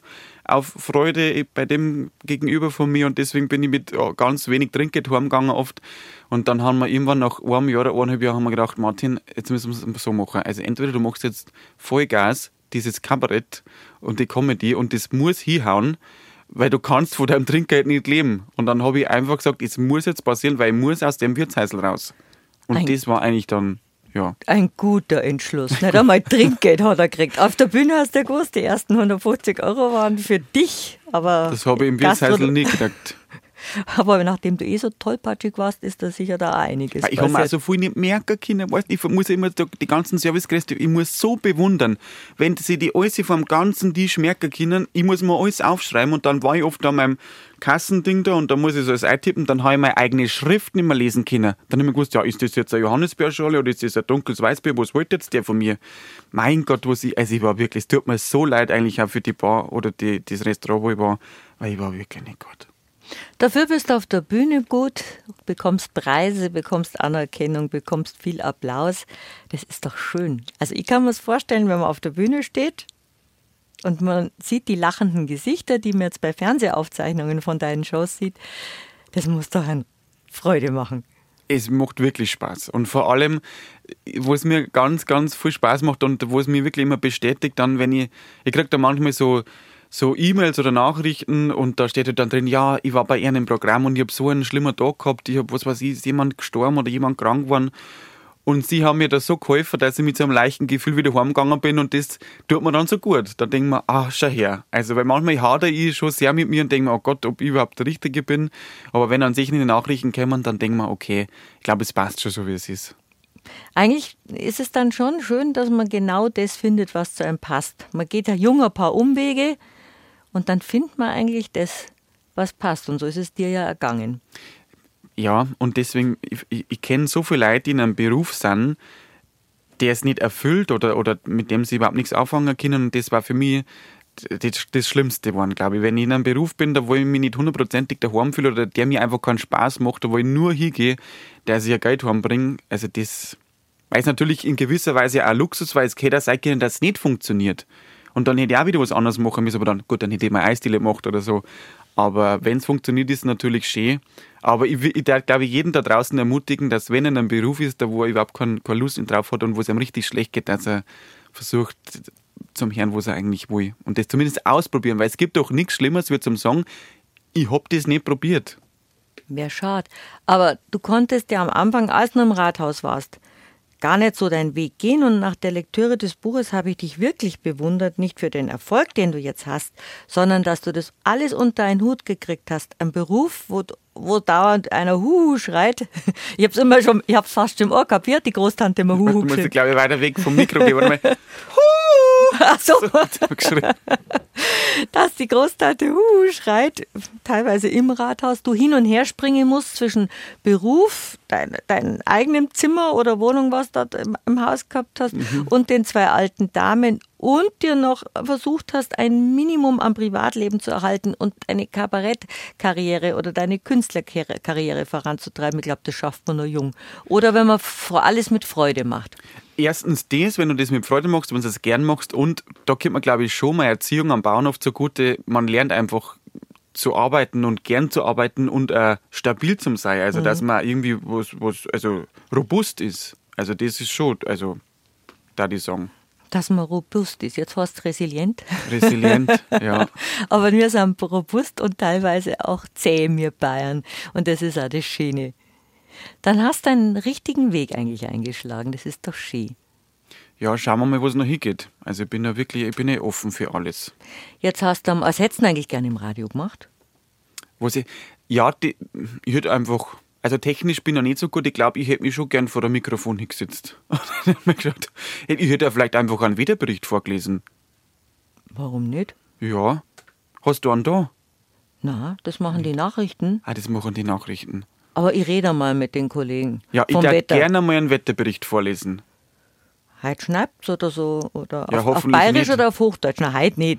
Freude bei dem Gegenüber von mir und deswegen bin ich mit ganz wenig Trinkgeld heimgegangen oft und dann haben wir irgendwann nach einem Jahr oder 1,5 Jahren haben wir gedacht, Martin, jetzt müssen wir es so machen. Also entweder du machst jetzt Vollgas, dieses Kabarett und die Comedy und das muss hinhauen, weil du kannst von deinem Trinkgeld nicht leben. Und dann habe ich einfach gesagt, es muss jetzt passieren, weil ich muss aus dem Wirtshäusl raus. Und das war eigentlich dann, ja. Ein guter Entschluss. Nicht einmal Trinkgeld hat er gekriegt. Auf der Bühne hast du gewusst, die ersten 150 € waren für dich. Aber das habe ich im Wirtshäusl nie gekriegt. Aber nachdem du so tollpatschig warst, ist da sicher da einiges Ich habe mir auch so viel nicht merken können. Weißt, ich muss immer die ganzen Servicekräfte, ich muss so bewundern, wenn sie die alles vom ganzen Tisch merken können. Ich muss mir alles aufschreiben und dann war ich oft an meinem Kassending da und da muss ich so alles eintippen, dann habe ich meine eigene Schrift nicht mehr lesen können. Dann habe ich gewusst, ja, ist das jetzt eine Johannisbeerschale oder ist das ein dunkles Weißbier, was wollte jetzt der von mir? Mein Gott, ich war wirklich, es tut mir so leid eigentlich auch für die Bar oder das Restaurant, wo ich war, weil ich war wirklich nicht gut. Dafür bist du auf der Bühne gut, bekommst Preise, bekommst Anerkennung, bekommst viel Applaus. Das ist doch schön. Also ich kann mir das vorstellen, wenn man auf der Bühne steht und man sieht die lachenden Gesichter, die man jetzt bei Fernsehaufzeichnungen von deinen Shows sieht. Das muss doch eine Freude machen. Es macht wirklich Spaß. Und vor allem, wo es mir ganz, ganz viel Spaß macht und wo es mir wirklich immer bestätigt, dann, wenn ich kriege da manchmal so E-Mails oder Nachrichten und da steht halt dann drin, ja, ich war bei Ihnen im Programm und ich habe so einen schlimmen Tag gehabt, ich habe, ist jemand gestorben oder jemand krank geworden und Sie haben mir da so geholfen, dass ich mit so einem leichten Gefühl wieder heimgegangen bin und das tut mir dann so gut. Da denke ich mir, schau her. Also, weil manchmal hadere ich schon sehr mit mir und denke mir, oh Gott, ob ich überhaupt der Richtige bin. Aber wenn an sich in die Nachrichten kommen, dann denke ich mir, okay, ich glaube, es passt schon so, wie es ist. Eigentlich ist es dann schon schön, dass man genau das findet, was zu einem passt. Man geht ja jung ein paar Umwege, und dann findet man eigentlich das, was passt. Und so ist es dir ja ergangen. Ja, und deswegen, ich kenne so viele Leute, die in einem Beruf sind, der es nicht erfüllt oder mit dem sie überhaupt nichts anfangen können. Und das war für mich das Schlimmste geworden, glaube ich. Wenn ich in einem Beruf bin, da wo ich mich nicht 100%ig daheim fühle oder der mir einfach keinen Spaß macht, da wo ich nur hingehe, der sich ja Geld heimbringt, also das, weil es natürlich in gewisser Weise auch Luxus, weil es hätte sein können, dass es nicht funktioniert. Und dann hätte ich auch wieder was anderes machen müssen, aber dann hätte ich mal Eisdiele gemacht oder so. Aber wenn es funktioniert, ist es natürlich schön. Aber ich darf, glaube ich, jeden da draußen ermutigen, dass wenn er in einem Beruf ist, da wo er überhaupt keine Lust drauf hat und wo es ihm richtig schlecht geht, dass er versucht zum Herrn, wo er eigentlich will. Und das zumindest ausprobieren, weil es gibt doch nichts Schlimmeres, wie zum Sagen, ich habe das nicht probiert. Wäre schade. Aber du konntest ja am Anfang, als du im Rathaus warst, gar nicht so deinen Weg gehen und nach der Lektüre des Buches habe ich dich wirklich bewundert, nicht für den Erfolg, den du jetzt hast, sondern dass du das alles unter einen Hut gekriegt hast. Ein Beruf, wo dauernd einer Huhu schreit. Ich hab's fast im Ohr kapiert, die Großtante immer Huhu Du musst, geschrien. glaube ich, weiter weg vom Mikro gehen. Warte mal. Ach so. So, Dass die Großtante Huhu schreit, teilweise im Rathaus, du hin und her springen musst zwischen Beruf, deinem eigenen Zimmer oder Wohnung, was du dort im Haus gehabt hast, und den 2 alten Damen und dir noch versucht hast, ein Minimum am Privatleben zu erhalten und eine Kabarettkarriere oder deine Künstlerkarriere voranzutreiben. Ich glaube, das schafft man nur jung. Oder wenn man alles mit Freude macht. Erstens das, wenn du das mit Freude machst, wenn du das gern machst und da kommt man, glaube ich, schon mal Erziehung am Bauernhof zugute. Man lernt einfach zu arbeiten und gern zu arbeiten und stabil zu sein. Also, dass man irgendwie was robust ist. Also das ist schon, also da die sagen. Dass man robust ist. Jetzt fast resilient. Resilient, ja. Aber wir sind robust und teilweise auch zäh, wir Bayern. Und das ist auch das Schöne. Dann hast du einen richtigen Weg eigentlich eingeschlagen. Das ist doch schön. Ja, schauen wir mal, wo es noch hingeht. Also ich bin offen für alles. Jetzt hast du, was hättest du eigentlich gerne im Radio gemacht? Ich hätte einfach, also technisch bin ich noch nicht so gut. Ich glaube, ich hätte mich schon gern vor dem Mikrofon hingesetzt. Ich hätte vielleicht einfach einen Wetterbericht vorgelesen. Warum nicht? Ja. Hast du einen da? Na, das machen die Nachrichten. Ah, das machen die Nachrichten. Aber ich rede mal mit den Kollegen. Ja, ich vom darf Wetter. gerne mal einen Wetterbericht vorlesen. Heute schneit's oder so? Oder Ja, auf hoffentlich Bayerisch nicht. oder auf Hochdeutsch? Na, heute nicht.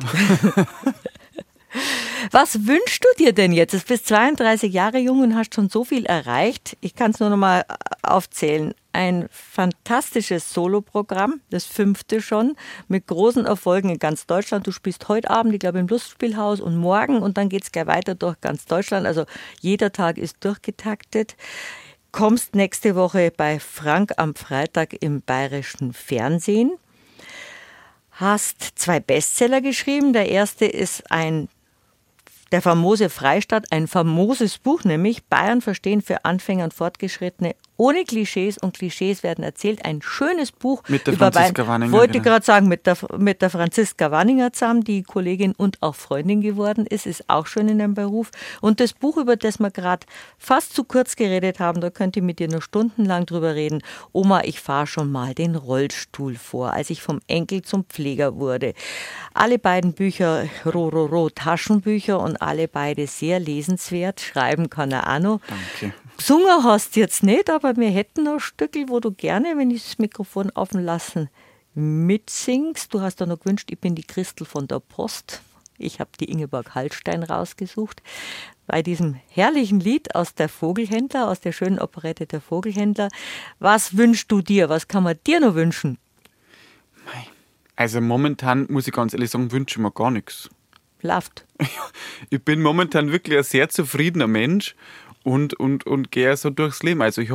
Was wünschst du dir denn jetzt? Du bist 32 Jahre jung und hast schon so viel erreicht. Ich kann es nur noch mal aufzählen. Ein fantastisches Soloprogramm, das 5. schon, mit großen Erfolgen in ganz Deutschland. Du spielst heute Abend, ich glaube, im Lustspielhaus und morgen und dann geht es gleich weiter durch ganz Deutschland. Also jeder Tag ist durchgetaktet. Kommst nächste Woche bei Frank am Freitag im Bayerischen Fernsehen. Hast 2 Bestseller geschrieben. Der erste ist der famose Freistaat, ein famoses Buch, nämlich Bayern verstehen für Anfänger und Fortgeschrittene, ohne Klischees und Klischees werden erzählt. Ein schönes Buch. Mit der Franziska Wanninger. Wollte ich gerade sagen, mit der Franziska Wanninger zusammen, die Kollegin und auch Freundin geworden ist auch schön in einem Beruf. Und das Buch, über das wir gerade fast zu kurz geredet haben, da könnt ihr mit dir noch stundenlang drüber reden. Oma, ich fahre schon mal den Rollstuhl vor, als ich vom Enkel zum Pfleger wurde. Alle beiden Bücher, Taschenbücher und alle beide sehr lesenswert. Schreiben kann er auch noch. Danke. Gesungen hast du jetzt nicht, aber wir hätten noch Stückel, wo du gerne, wenn ich das Mikrofon offen lassen, mitsingst. Du hast da noch gewünscht, ich bin die Christel von der Post. Ich habe die Ingeborg Hallstein rausgesucht. Bei diesem herrlichen Lied aus der Vogelhändler, aus der schönen Operette der Vogelhändler. Was wünschst du dir? Was kann man dir noch wünschen? Also momentan, muss ich ganz ehrlich sagen, wünsche ich mir gar nichts. Läuft. Ich bin momentan wirklich ein sehr zufriedener Mensch und gehe so durchs Leben. Also ich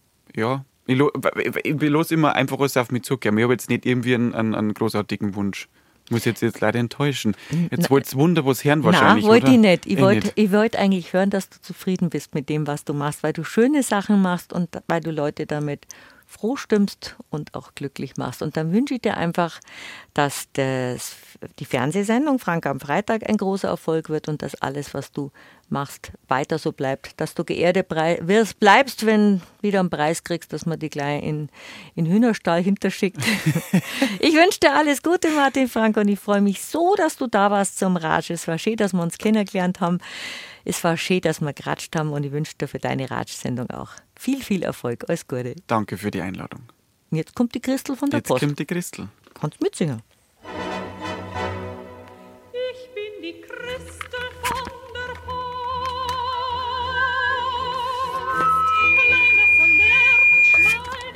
lasse immer einfach alles auf mich zukommen. Ich habe jetzt nicht irgendwie einen großartigen Wunsch. Muss jetzt leider enttäuschen. Jetzt wolltest du Wunder was hören wahrscheinlich, Nein, wollte oder? ich nicht. Ich wollte eigentlich hören, dass du zufrieden bist mit dem, was du machst, weil du schöne Sachen machst und weil du Leute damit froh stimmst und auch glücklich machst. Und dann wünsche ich dir einfach, dass die Fernsehsendung Frank am Freitag ein großer Erfolg wird und dass alles, was du machst, weiter so bleibt. Dass du geehrt bleibst, wenn du wieder einen Preis kriegst, dass man dich gleich in Hühnerstall hinterschickt. Ich wünsche dir alles Gute, Martin Frank, und ich freue mich so, dass du da warst zum Ratsch. Es war schön, dass wir uns kennengelernt haben. Es war schön, dass wir geratscht haben und ich wünsche dir für deine Ratsch-Sendung auch viel, viel Erfolg. Alles Gute. Danke für die Einladung. Und jetzt kommt die Christel von der Post. Jetzt kommt die Christel. Kannst mitsingen. Ich bin die Christel von der Post. Klein das ernährt und schmal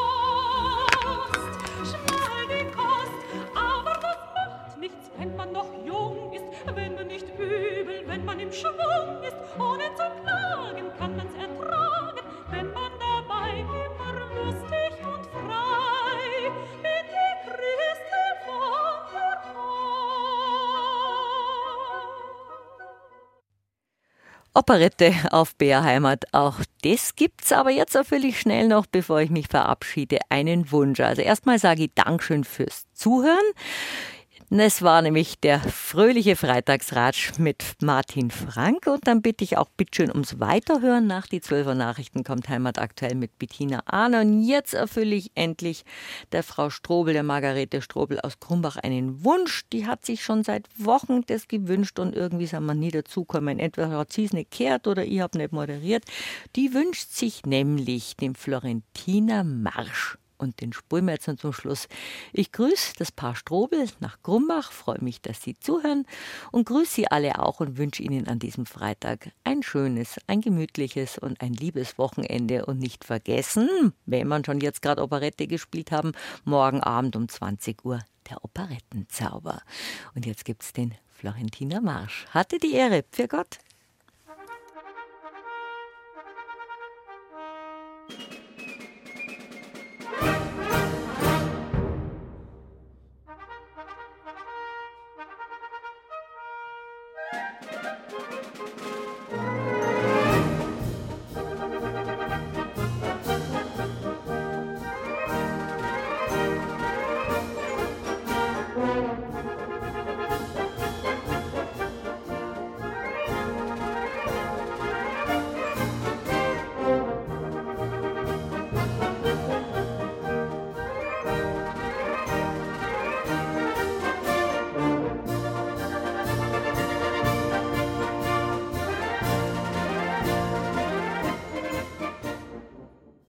die Kost, aber das macht nichts, wenn man noch jung ist, wenn man nicht übel, wenn man im Schwung ist, ohne zu klagen kann man's ertragen, wenn man dabei immer lustig und frei, bin die Christel von der Post. Operette auf BR Heimat, auch das gibt's, aber jetzt erfülle ich schnell noch, bevor ich mich verabschiede, einen Wunsch. Also erstmal sage ich Dankeschön fürs Zuhören. Es war nämlich der fröhliche Freitagsratsch mit Martin Frank und dann bitte ich auch bitteschön ums Weiterhören. Nach die 12er Nachrichten kommt Heimat aktuell mit Bettina Ahner und jetzt erfülle ich endlich der Frau Strobel, der Margarete Strobel aus Krumbach, einen Wunsch. Die hat sich schon seit Wochen das gewünscht und irgendwie sind wir nie dazugekommen. Entweder hat sie es nicht gehört oder ich habe nicht moderiert. Die wünscht sich nämlich den Florentiner Marsch. Und den spulen wir jetzt noch zum Schluss. Ich grüße das Paar Strobel nach Grumbach, freue mich, dass Sie zuhören und grüße Sie alle auch und wünsche Ihnen an diesem Freitag ein schönes, ein gemütliches und ein liebes Wochenende. Und nicht vergessen, wenn wir schon jetzt gerade Operette gespielt haben, morgen Abend um 20 Uhr der Operettenzauber. Und jetzt gibt's den Florentiner Marsch. Hatte die Ehre, für Gott.